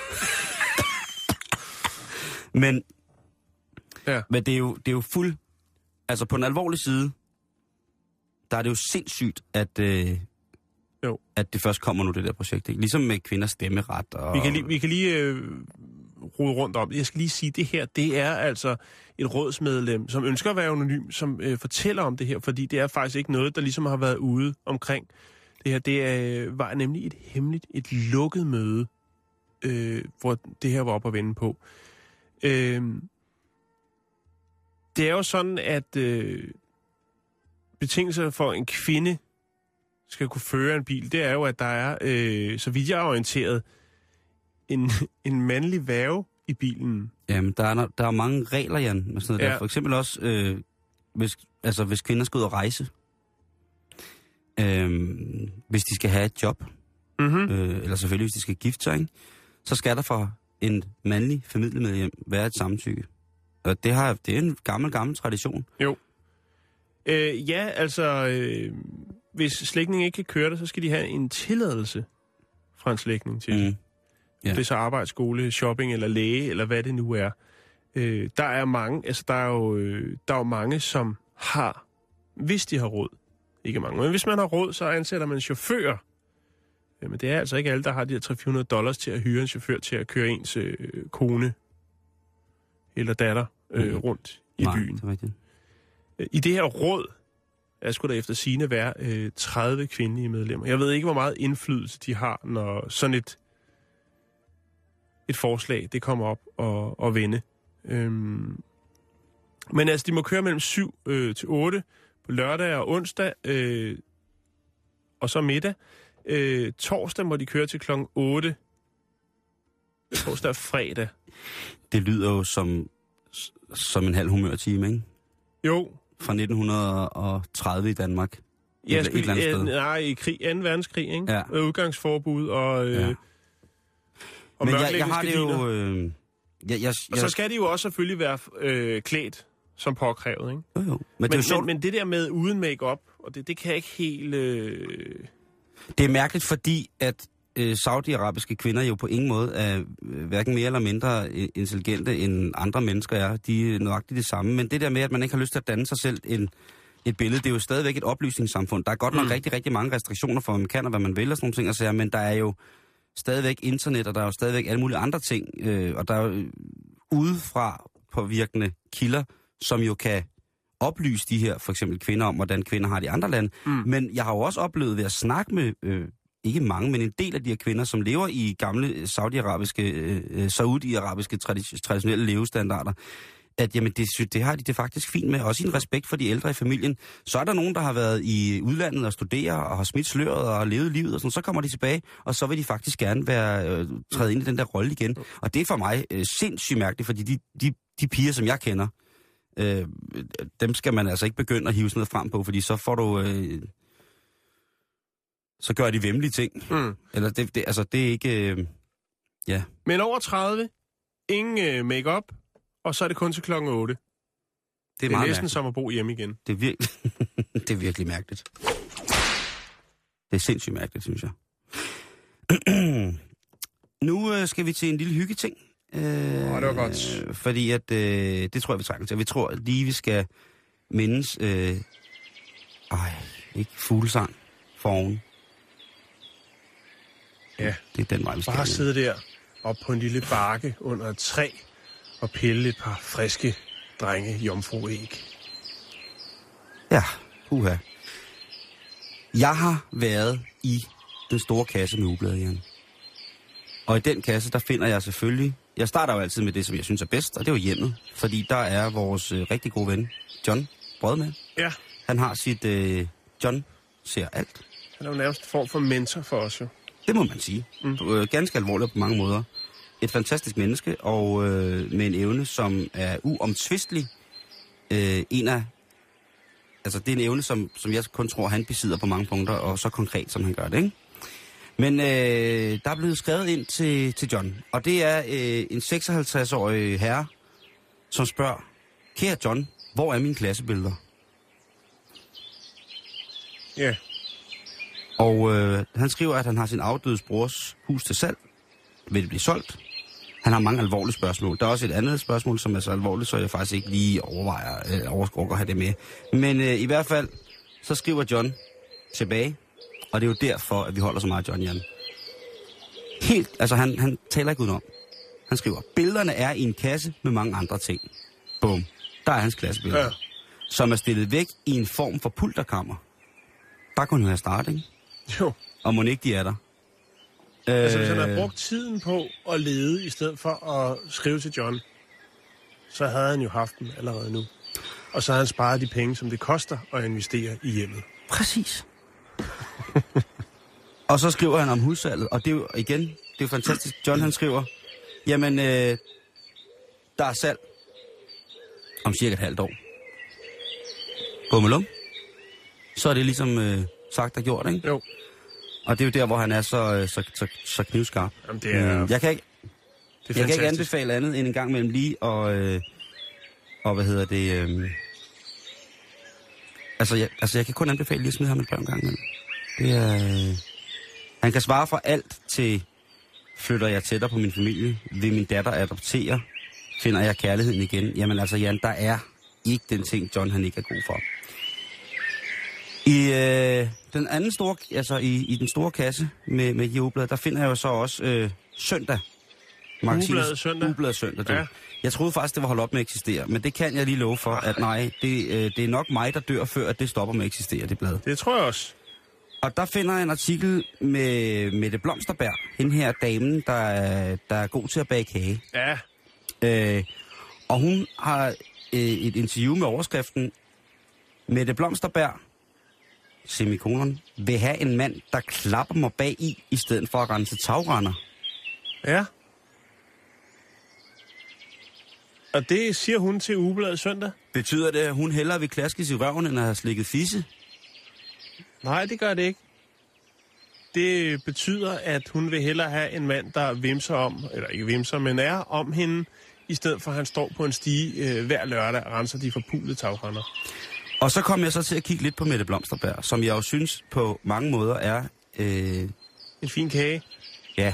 Men det er jo fuld... Altså på en alvorlig side, der er det jo sindssygt, at det først kommer nu, det der projekt. Ikke? Ligesom med kvinders stemmeret. Og... Vi kan lige rode rundt om det. Jeg skal lige sige, det her, det er altså et rådsmedlem, som ønsker at være anonym, som fortæller om det her, fordi det er faktisk ikke noget, der ligesom har været ude omkring Det var nemlig et lukket møde, hvor det her var op at vende på. Det er jo sådan, at betingelser for en kvinde skal kunne føre en bil, det er jo, at der er, så vidt jeg er orienteret, en mandlig værge i bilen. Jamen, der er mange regler, Jan, med sådan noget der. For eksempel også, hvis kvinder skal ud og rejse, hvis de skal have et job, eller selvfølgelig hvis de skal gifte sig, ikke? Så skal der for en mandlig familiemedlem være et samtykke. Og det er en gammel tradition. Jo. Hvis slægtningen ikke kan køre det, så skal de have en tilladelse fra en slægtning til det. Ja. Det er så arbejdsskole, shopping eller læge, eller hvad det nu er. Der er jo mange, som har, hvis de har råd, ikke mange, men hvis man har råd, så ansætter man chauffører. Men det er altså ikke alle, der har de her $300 til at hyre en chauffør til at køre ens kone eller datter rundt i byen. Det er rigtigt. I det her råd, der skulle der efter sigende være 30 kvindelige medlemmer. Jeg ved ikke, hvor meget indflydelse de har, når sådan et forslag, det kommer op og vende. Men altså, de må køre mellem 7 til 8 på lørdag og onsdag, og så middag. Torsdag må de køre til klokken 8. Torsdag og fredag. Det lyder jo som en halv humørtime, ikke? Jo. Fra 1930 i Danmark. Et eller andet sted. Nej, i 2. verdenskrig, ikke? Ja. Udgangsforbud og men jeg har det jo... Og så skal de jo også selvfølgelig være klædt som påkrævet, ikke? Jo. Men det der med uden make-up, og det kan jeg ikke helt... Det er mærkeligt, fordi at saudiarabiske kvinder jo på ingen måde er hverken mere eller mindre intelligente end andre mennesker er. De er nøjagtigt det samme. Men det der med, at man ikke har lyst til at danne sig selv et billede, det er jo stadigvæk et oplysningssamfund. Der er godt nok rigtig, rigtig mange restriktioner for, hvad man kan og hvad man vil og sådan nogle ting at sige, men der er jo stadigvæk internet, og der er jo stadigvæk alle mulige andre ting, og der er jo udefra påvirkende kilder, som jo kan oplyse de her, for eksempel kvinder, om hvordan kvinder har det i andre lande. Men jeg har jo også oplevet ved at snakke med, ikke mange, men en del af de her kvinder, som lever i gamle saudiarabiske traditionelle levestandarder, at jamen, det har de det faktisk fint med, også i en respekt for de ældre i familien. Så er der nogen, der har været i udlandet og studere og har smidt sløret og levet livet, og sådan, så kommer de tilbage, og så vil de faktisk gerne træde ind i den der rolle igen. Og det er for mig sindssygt mærkeligt, fordi de piger, som jeg kender, dem skal man altså ikke begynde at hive sådan noget frem på, fordi så får du... så gør de væmmelige ting. Eller det er ikke... ja. Men over 30, ingen make-up, og så er det kun til klokken 8. Det er næsten mærkeligt. Som at bo hjemme igen. Det er virkelig mærkeligt. Det er sindssygt mærkeligt, synes jeg. Nu skal vi til en lille hyggeting. Det var godt. Fordi at, det tror jeg, vi trænger til. Vi tror lige, vi skal mindes... ikke fuglesang for oven. Ja. Det er den vej, vi skal. Bare sidde der op på en lille bakke under et træ og pille et par friske drenge jomfruæg. Ja, puha. Jeg har været i den store kasse med ugebladet, Jan. Og i den kasse, der finder jeg selvfølgelig... Jeg starter jo altid med det, som jeg synes er bedst, og det er jo hjemmet. Fordi der er vores rigtig gode ven, John Brød med. Ja. Han har sit... John ser alt. Han er jo nærmest en form for mentor for os, jo. Det må man sige. Ganske alvorligt på mange måder. Et fantastisk menneske, og med en evne, som er uomtvistelig. Altså, det er en evne, som jeg kun tror, han besidder på mange punkter, og så konkret, som han gør det, ikke? Men der er blevet skrevet ind til John, og det er en 56-årig herre, som spørger, kære John, hvor er mine klassebilleder? Ja. Yeah. Og han skriver, at han har sin afdødes brors hus til salg. Vil det blive solgt? Han har mange alvorlige spørgsmål. Der er også et andet spørgsmål, som er så alvorligt, så jeg faktisk ikke lige overgår at have det med. Men i hvert fald, så skriver John tilbage, og det er jo derfor, at vi holder så meget John, Jan. Helt, altså han taler ikke udenom. Han skriver, billederne er i en kasse med mange andre ting. Bum. Der er hans klassebilleder. Ja. Som er stillet væk i en form for pulterkammer. Der kunne han have startet, ikke? Jo. Og mon ikke de er der. Altså, hvis han havde brugt tiden på at lede, i stedet for at skrive til John, så havde han jo haft dem allerede nu. Og så havde han sparet de penge, som det koster at investere i hjemmet. Præcis. Og så skriver han om hussalget, og det er jo igen, det er jo fantastisk. John han skriver, jamen, der er salg om cirka et halvt år. Bummelum. Så er det ligesom sagt og gjort, ikke? Jo. Og det er jo der, hvor han er så knivskarp. Jamen, det er... Jeg kan ikke er anbefale andet end en gang mellem lige og hvad hedder det... jeg kan kun anbefale lige at smide ham et børn gang imellem. Det er... Han kan svare for alt til, flytter jeg tættere på min familie, vil min datter adoptere, finder jeg kærligheden igen. Jamen altså Jan, der er ikke den ting, John han ikke er god for. I den anden store, altså i den store kasse med Jævebladet, der finder jeg jo så også Søndag. Ugebladet Søndag. Ja. Jeg troede faktisk, det var holdt op med at eksistere, men det kan jeg lige love for, at nej, det er nok mig, der dør, før at det stopper med at eksistere, det blad. Det tror jeg også. Og der finder jeg en artikel med Mette Blomsterberg, hende her damen, der er god til at bage kage. Ja. Og hun har et interview med overskriften, Mette Blomsterberg, semikolon, vil have en mand, der klapper mig bag i stedet for at rense tagrender. Ja. Og det siger hun til Ugebladet Søndag? Betyder det, at hun hellere vil klaskes i røven, end at have slikket fisse? Nej, det gør det ikke. Det betyder, at hun vil hellere have en mand, der vimser om, eller ikke vimser, men er om hende, i stedet for at han står på en stige hver lørdag og renser de forpulede tagrender. Og så kom jeg så til at kigge lidt på Mette Blomsterberg, som jeg jo synes på mange måder er... En fin kage. Ja.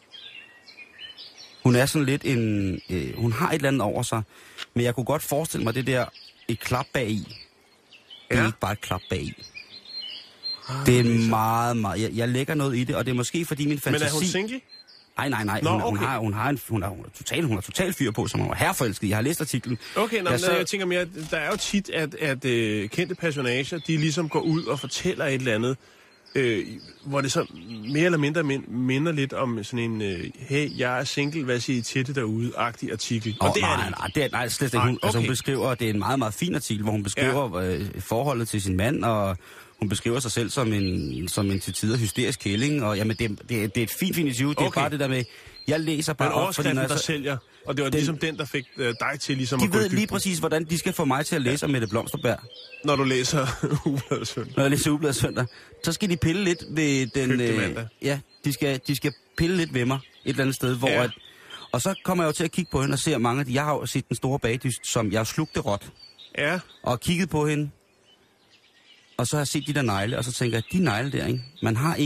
Hun er sådan lidt en... hun har et eller andet over sig, men jeg kunne godt forestille mig det der et klap bag i. Det er ikke bare et klap bag i. Det er meget, meget... Jeg lægger noget i det, og det er måske fordi min fantasi... Men er hun single? Nej. Nå, Hun er totalt fyr på, som hun er herforelsket. Jeg har læst artiklen. Okay, jeg tænker mere, der er jo tit, at kendte personager, de ligesom går ud og fortæller et eller andet, hvor det så mere eller mindre minder lidt om sådan en, hey, jeg er single, hvad siger I til det derude-agtig artikel. Og Nej, slet ikke. Hun beskriver, det er en meget, meget fin artikel, hvor hun beskriver forholdet til sin mand, og hun beskriver sig selv som en til tider hysterisk kælling, og jamen, det er et fint interview. Det er bare det der med, jeg læser bare op, overskriften, der sælger, og det var ligesom den, der fik dig til ligesom de at gå ved lige præcis, hvordan de skal få mig til at læse om Mette Blomsterberg. Når du læser Ugebladet Søndag. Når jeg læser Ugebladet Søndag, så skal de pille lidt ved den... ja, de skal pille lidt ved mig et eller andet sted, hvor... Og så kommer jeg jo til at kigge på hende og ser mange af de... Jeg har jo set Den Store Bagdyst, som jeg slugte råt. Ja. Og kigget på hende. Og så har jeg set de der negle, og så tænker jeg, de negle der, ikke? Man er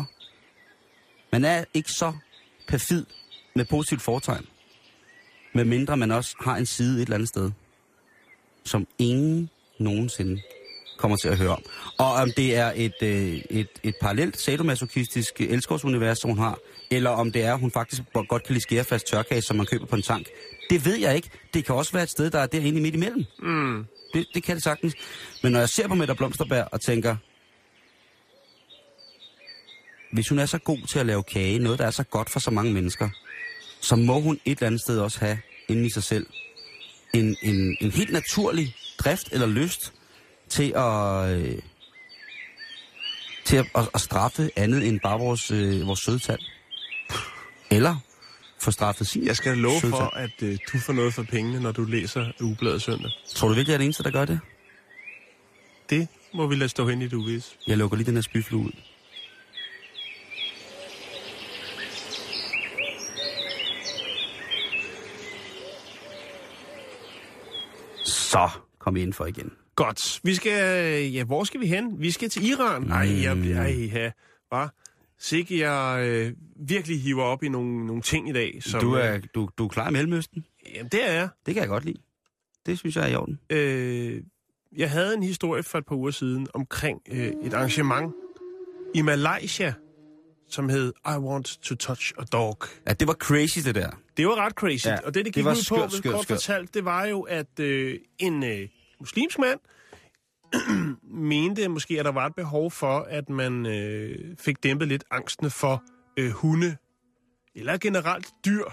ikke så perfid med positivt fortegn. Med mindre man også har en side et eller andet sted, som ingen nogensinde kommer til at høre om. Og om det er et parallelt sadomasochistisk elskovsunivers, som hun har, eller om det er, hun faktisk godt kan lide skærefast tørkage, som man køber på en tank, det ved jeg ikke. Det kan også være et sted, der er derinde midt imellem. Mm. Det kan det sagtens. Men når jeg ser på Mette Blomsterberg og tænker, hvis hun er så god til at lave kage, noget der er så godt for så mange mennesker, så må hun et eller andet sted også have inde i sig selv en helt naturlig drift eller lyst til at straffe andet end bare vores sødetand. Eller få straffet sin. Jeg skal love sødetand. for, at du får noget for pengene, når du læser Ugebladet Søndag. Tror du virkelig, at det er den eneste, der gør det? Det må vi lade stå hen i det uvis. Jeg lukker lige den her spyflue ud. Så kom vi ind for igen. Godt. Vi skal... Ja, hvor skal vi hen? Vi skal til Iran. Hvad? Sikke jeg virkelig hiver op i nogle ting i dag. Som, Du er klar i Mellemøsten? Jamen, det er jeg. Det kan jeg godt lide. Det synes jeg er i orden. Jeg havde en historie for et par uger siden omkring et arrangement i Malaysia, som hed I Want to Touch a Dog. Ja, det var crazy, det der. Det var ret crazy. Ja, og det gik det var ud på, skørt. fortalt, det var jo, at en muslimsk mand mente måske, at der var et behov for, at man fik dæmpet lidt angsten for hunde, eller generelt dyr.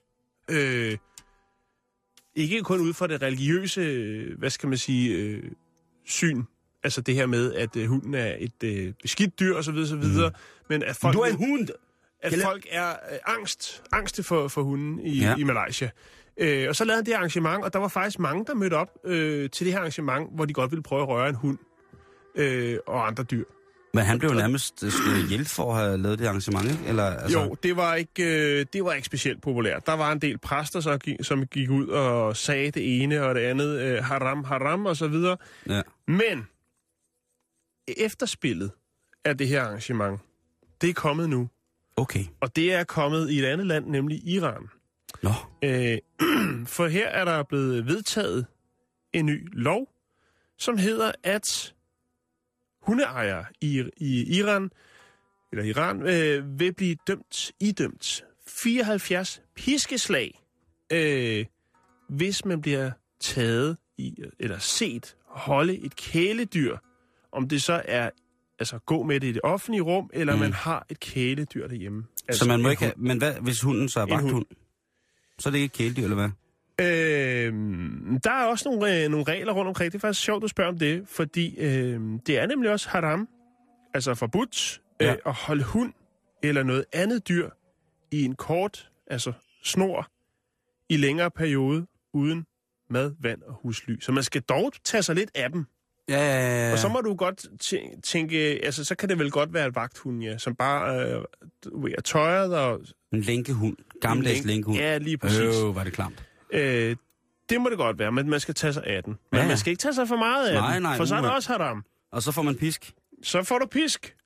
Ikke kun ud fra det religiøse, hvad skal man sige, syn. Altså det her med, at hunden er et beskidt dyr, osv. Men at folk... Du er en hund! At folk er angste for hunden i Malaysia. Og så lavede han det arrangement, og der var faktisk mange, der mødte op til det her arrangement, hvor de godt ville prøve at røre en hund og andre dyr. Men han blev nærmest slået ihjel for at have lavet det arrangement, ikke? Eller, altså... Jo, det var ikke specielt populært. Der var en del præster, som gik ud og sagde det ene og det andet, haram og så videre. Ja. Men efterspillet af det her arrangement, det er kommet nu. Okay. Og det er kommet i et andet land, nemlig Iran. Nå. For her er der blevet vedtaget en ny lov, som hedder, at hundeejere i Iran vil blive idømt 74 piskeslag, hvis man bliver taget i, eller set holde et kæledyr, om det så er altså gå med det i det offentlige rum, eller man har et kæledyr derhjemme. Altså, så man må ikke have, men hvad, hvis hunden så er vagthund? Så er det ikke et kæledyr, eller hvad? Der er også nogle regler rundt omkring. Det er faktisk sjovt, du spørger om det, fordi det er nemlig også haram, altså forbudt, at holde hund eller noget andet dyr i en kort, altså snor, i længere periode, uden mad, vand og husly. Så man skal dog tage sig lidt af dem. Ja. Og så må du godt tænke, altså så kan det vel godt være et vagthund, ja, som bare er tøjet og... En lænkehund. Gammeldags lænkehund. Ja, lige præcis. Var det klamt. Det må det godt være, men man skal tage sig af den. Men man skal ikke tage sig for meget af den, for så er der også haram. Og så får man pisk. Så får du pisk.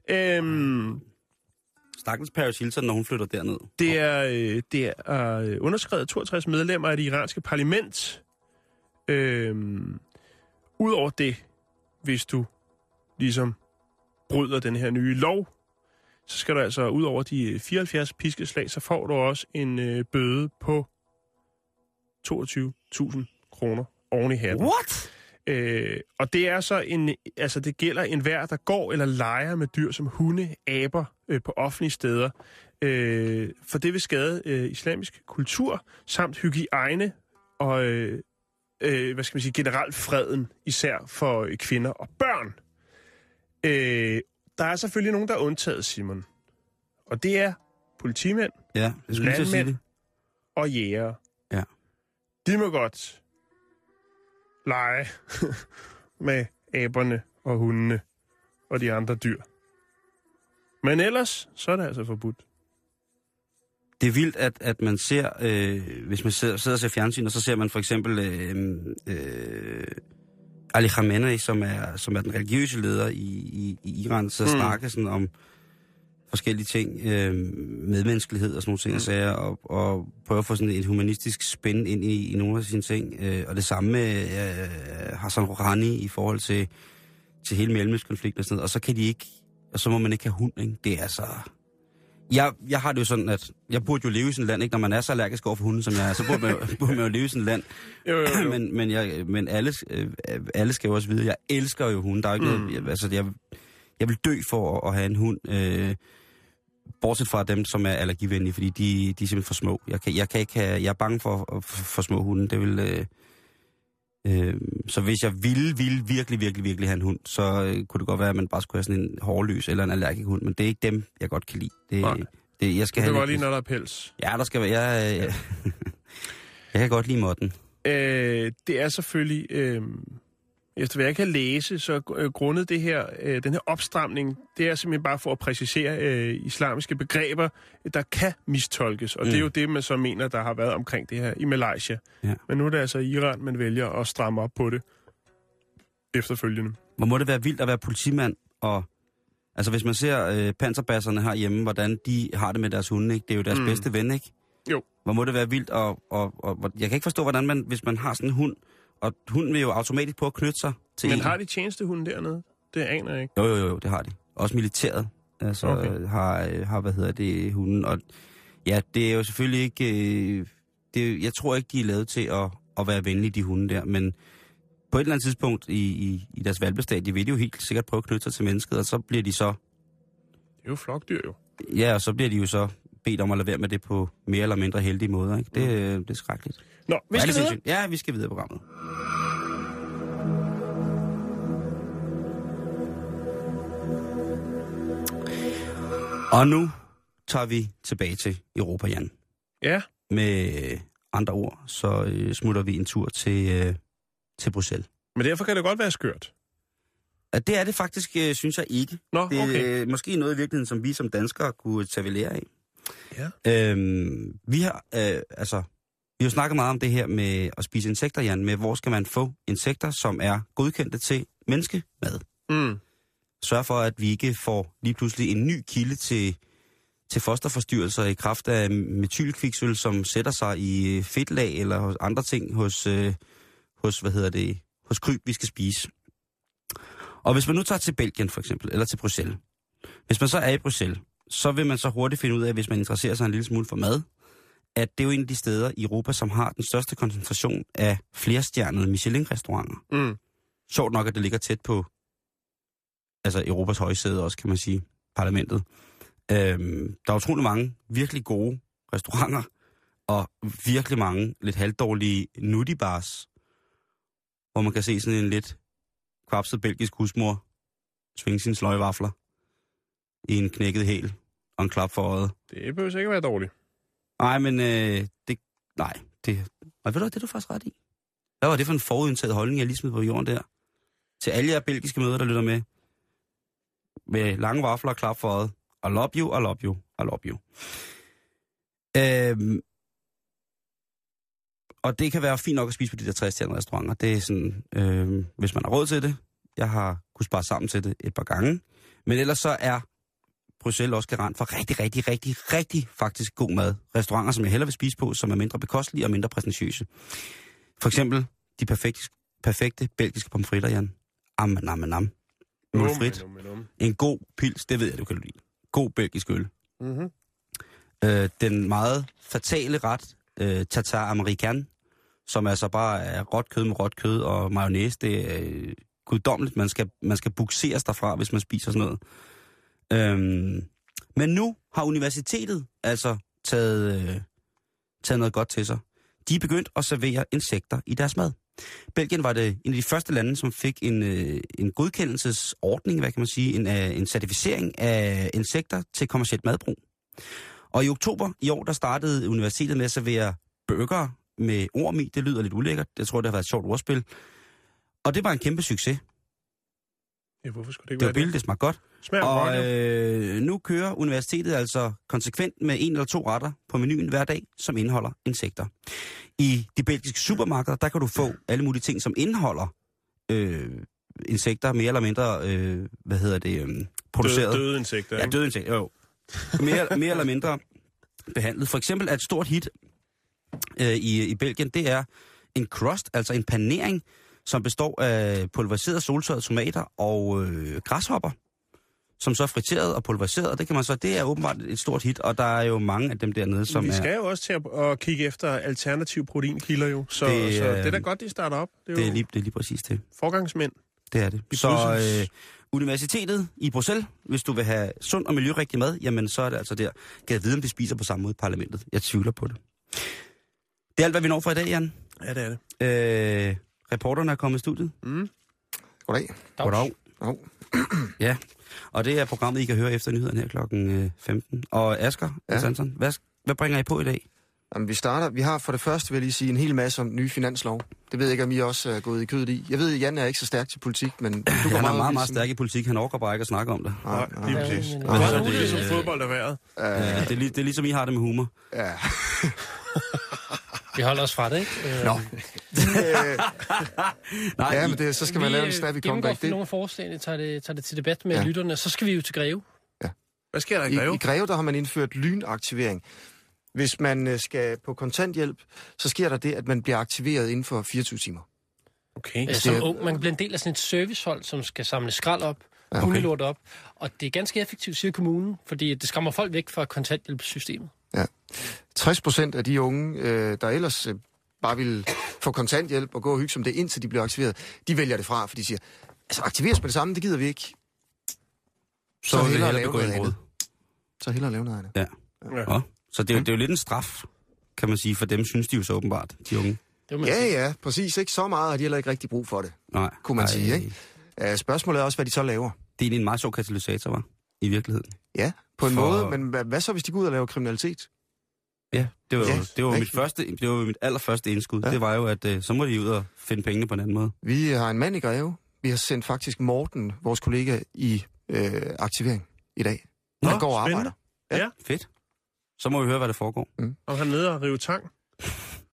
Stakkels Paris Hilton, når hun flytter derned. Det er underskrevet 62 medlemmer af det iranske parlament. Udover det, hvis du ligesom bryder den her nye lov, så skal du altså ud over de 74 piskeslag, så får du også en bøde på 22.000 kroner oven i hatten. What? Og det er så det gælder enhver, der går eller leger med dyr som hunde, aber på offentlige steder. For det vil skade islamisk kultur samt hygiejne og generelt freden, især for kvinder og børn. Der er selvfølgelig nogen, der er undtaget, Simon. Og det er politimænd, landmænd og jægere. Ja. De må godt lege med aberne og hundene og de andre dyr. Men ellers, så er det altså forbudt. Det er vildt, at man ser, hvis man sidder og ser fjernsyn, og så ser man for eksempel Ali Khamenei, som er den religiøse leder i Iran, så snakker sådan om forskellige ting, medmenneskelighed og sådan nogle ting, og prøver at få sådan et humanistisk spænd ind i nogle af sine ting. Og det samme med Hassan Rouhani i forhold til hele Mellemøstkonflikten og sådan noget. Og så kan de ikke, og så må man ikke have hund, ikke? Det er så... Jeg har det jo sådan, at jeg burde jo leve i sådan et land, ikke? Når man er så allergisk over for hunden, som jeg er, så burde man jo leve i sådan et land. Jo. Men alle skal jo også vide, jeg elsker jo hunde. Der er ikke noget, jeg vil dø for at have en hund, bortset fra dem, som er allergivenlige, fordi de er simpelthen for små. Jeg er bange for små hunde. Det vil... Så hvis jeg ville virkelig have en hund, så kunne det godt være, at man bare skulle have sådan en hårløs eller en allergisk hund, men det er ikke dem, jeg godt kan lide. Jeg skal det var lige, når der er pels. Ja, der skal være... Jeg kan godt lide måtten. Det er selvfølgelig... Efter hvad jeg kan læse, så grundet det her, den her opstramning, det er simpelthen bare for at præcisere islamiske begreber, der kan mistolkes. Og det er jo det, man så mener, der har været omkring det her i Malaysia. Ja. Men nu er det altså Iran, man vælger at stramme op på det efterfølgende. Hvor må det være vildt at være politimand og... Altså hvis man ser panserbasserne herhjemme, hvordan de har det med deres hunde, ikke? Det er jo deres bedste ven, ikke? Jo. Hvor må det være vildt og jeg kan ikke forstå, hvordan man, hvis man har sådan en hund, og hunden vil jo automatisk på at knytte sig til... Men har de tjenestehunde dernede? Det aner jeg ikke. Jo, det har de. Også militæret. Altså har hunden. Og ja, det er jo selvfølgelig ikke... jeg tror ikke, de er lavet til at være venlige, de hunde der, men på et eller andet tidspunkt i deres valgbestad, de vil jo helt sikkert prøve at knytte sig til mennesket, og så bliver de så... Det er jo flokdyr jo. Ja, og så bliver de jo så bedt om at lade være med det på mere eller mindre heldige måder, ikke? Det er skrækkeligt. Nå, vi skal videre. Ja, vi skal videre på programmet. Og nu tager vi tilbage til Europa, Jan. Ja. Med andre ord, så smutter vi en tur til Bruxelles. Men derfor kan det godt være skørt. Det er det faktisk, synes jeg ikke. Nå, det er okay. Måske noget i virkeligheden, som vi som danskere kunne tage ved lære af. Ja. Vi har jo snakket meget om det her med at spise insekter, Jan, med hvor skal man få insekter, som er godkendte til menneskemad. Mm. Sørg for, at vi ikke får lige pludselig en ny kilde til fosterforstyrrelser i kraft af metylkviksøl, som sætter sig i fedtlag eller hos andre ting hos kryb, vi skal spise. Og hvis man nu tager til Belgien for eksempel, eller til Bruxelles. Hvis man så er i Bruxelles, så vil man så hurtigt finde ud af, hvis man interesserer sig en lille smule for mad, at det er jo en af de steder i Europa, som har den største koncentration af flerstjernede Michelin-restauranter. Mm. Sjovt nok, at det ligger tæt på Europas højsæde også, kan man sige, parlamentet. Der er utrolig mange virkelig gode restauranter, og virkelig mange lidt halvdårlige nudibars, hvor man kan se sådan en lidt kvapset belgisk husmor svinge sine sløjvafler i en knækket hæl og en klap for øjet. Det behøver sikkert være dårligt. Nej, men ved du, det er du faktisk ret i. Hvad var det for en forudindtaget holdning, jeg lige smed på jorden der? Til alle jer belgiske møder, der lytter med. Med lange vafler og klap for øjet. I love you, I love you, I love you. Og det kan være fint nok at spise på de der 60-stjernede restauranter. Det er sådan, hvis man har råd til det. Jeg har kunnet spare sammen til det et par gange. Men ellers så er Bruxelles også garant for rigtig faktisk god mad. Restauranter, som jeg hellere vil spise på, som er mindre bekostelige og mindre præsentøse. For eksempel de perfekte belgiske pomfritter, Jan. Am. Mulfrit. En god pils, det ved jeg, du kan lide. God belgisk øl. Mm-hmm. Den meget fatale ret, tartare americain, som altså bare er råt kød med råt kød og mayonnaise. Det er guddommeligt. Man skal bukseres derfra, hvis man spiser sådan noget. Men nu har universitetet altså taget noget godt til sig. De er begyndt at servere insekter i deres mad. Belgien var det en af de første lande, som fik en godkendelsesordning, hvad kan man sige, en certificering af insekter til kommercielt madbrug. Og i oktober i år, der startede universitetet med at servere burger med orm i. Det lyder lidt ulækkert. Jeg tror, det har været et sjovt ordspil. Og det var en kæmpe succes. Ja, hvorfor skulle det ikke det være var billigt, det smagte godt. Smager og nu kører universitetet altså konsekvent med 1 eller 2 retter på menuen hver dag, som indeholder insekter. I de belgiske supermarkeder, der kan du få alle mulige ting, som indeholder insekter, mere eller mindre, produceret. Døde insekter. Ja, døde insekter, jo. Mere eller mindre behandlet. For eksempel er et stort hit i Belgien, det er en crust, altså en panering, som består af pulveriserede soltørrede tomater og græshopper, som så er friteret og pulveriseret. Det er åbenbart et stort hit, og der er jo mange af dem dernede, som vi skal jo også til at kigge efter alternative proteinkilder jo, så det er da godt, de starter op. Det er lige præcis det. Forgangsmænd. Det er det. Så universitetet i Bruxelles, hvis du vil have sund og miljørigtig mad, jamen så er det altså der. Kan jeg vide, om de spiser på samme måde i parlamentet? Jeg tvivler på det. Det er alt, hvad vi når for i dag, Jan. Ja, det er det. Reporterne er kommet i studiet. Mm. Goddag. Goddag. Ja, og det er programmet, I kan høre efter nyhederne her klokken 15. Og Asger, Sanson, hvad bringer I på i dag? Jamen, vi har for det første, vil jeg lige sige, en hel masse om nye finanslov. Det ved jeg ikke, om I også er gået i kødet i. Jeg ved, at Jan er ikke så stærk til politik, men du går han er meget stærk i politik. Han overgår bare ikke at snakke om det. Nej, lige præcis. Det er ligesom fodbold er været. Det er ligesom I har det med humor. Ja. Vi holder os fra det, ikke? Nå. Nej, ja, men så skal man lave en snappy comeback. Vi nogle forslag, tager det til debat med lytterne, så skal vi jo til Greve. Ja. Hvad sker der i Greve? I Greve, der har man indført lynaktivering. Hvis man skal på kontanthjælp, så sker der det, at man bliver aktiveret inden for 24 timer. Okay. Som ung, man bliver en del af sådan et servicehold, som skal samle skrald op, hundelort op. Og det er ganske effektivt, siger kommunen, fordi det skræmmer folk væk fra kontanthjælpssystemet. Ja. 60% af de unge, der ellers bare ville få kontanthjælp og gå og hygge som det, indtil de bliver aktiveret, de vælger det fra, for de siger, altså aktiveres med det samme, det gider vi ikke. Så hellere lave noget andet. Så hellere lave noget andet. Ja. Så det er jo lidt en straf, kan man sige, for dem, synes de jo så åbenbart, de unge. Ja, præcis. Ikke så meget har de heller ikke rigtig brug for det, kunne man sige. Ikke? Spørgsmålet er også, hvad de så laver. Det er egentlig en meget sjov katalysator, var i virkeligheden. Ja, på en måde, men hvad så, hvis de går ud og laver kriminalitet? Ja, det var mit allerførste indskud. Ja. Det var jo, at så må de ud og finde pengene på en anden måde. Vi har en mand i Greve. Vi har sendt faktisk Morten, vores kollega, i aktivering i dag. Han går og arbejder. Ja, fedt. Så må vi høre, hvad der foregår. Og han er nede og rive tang.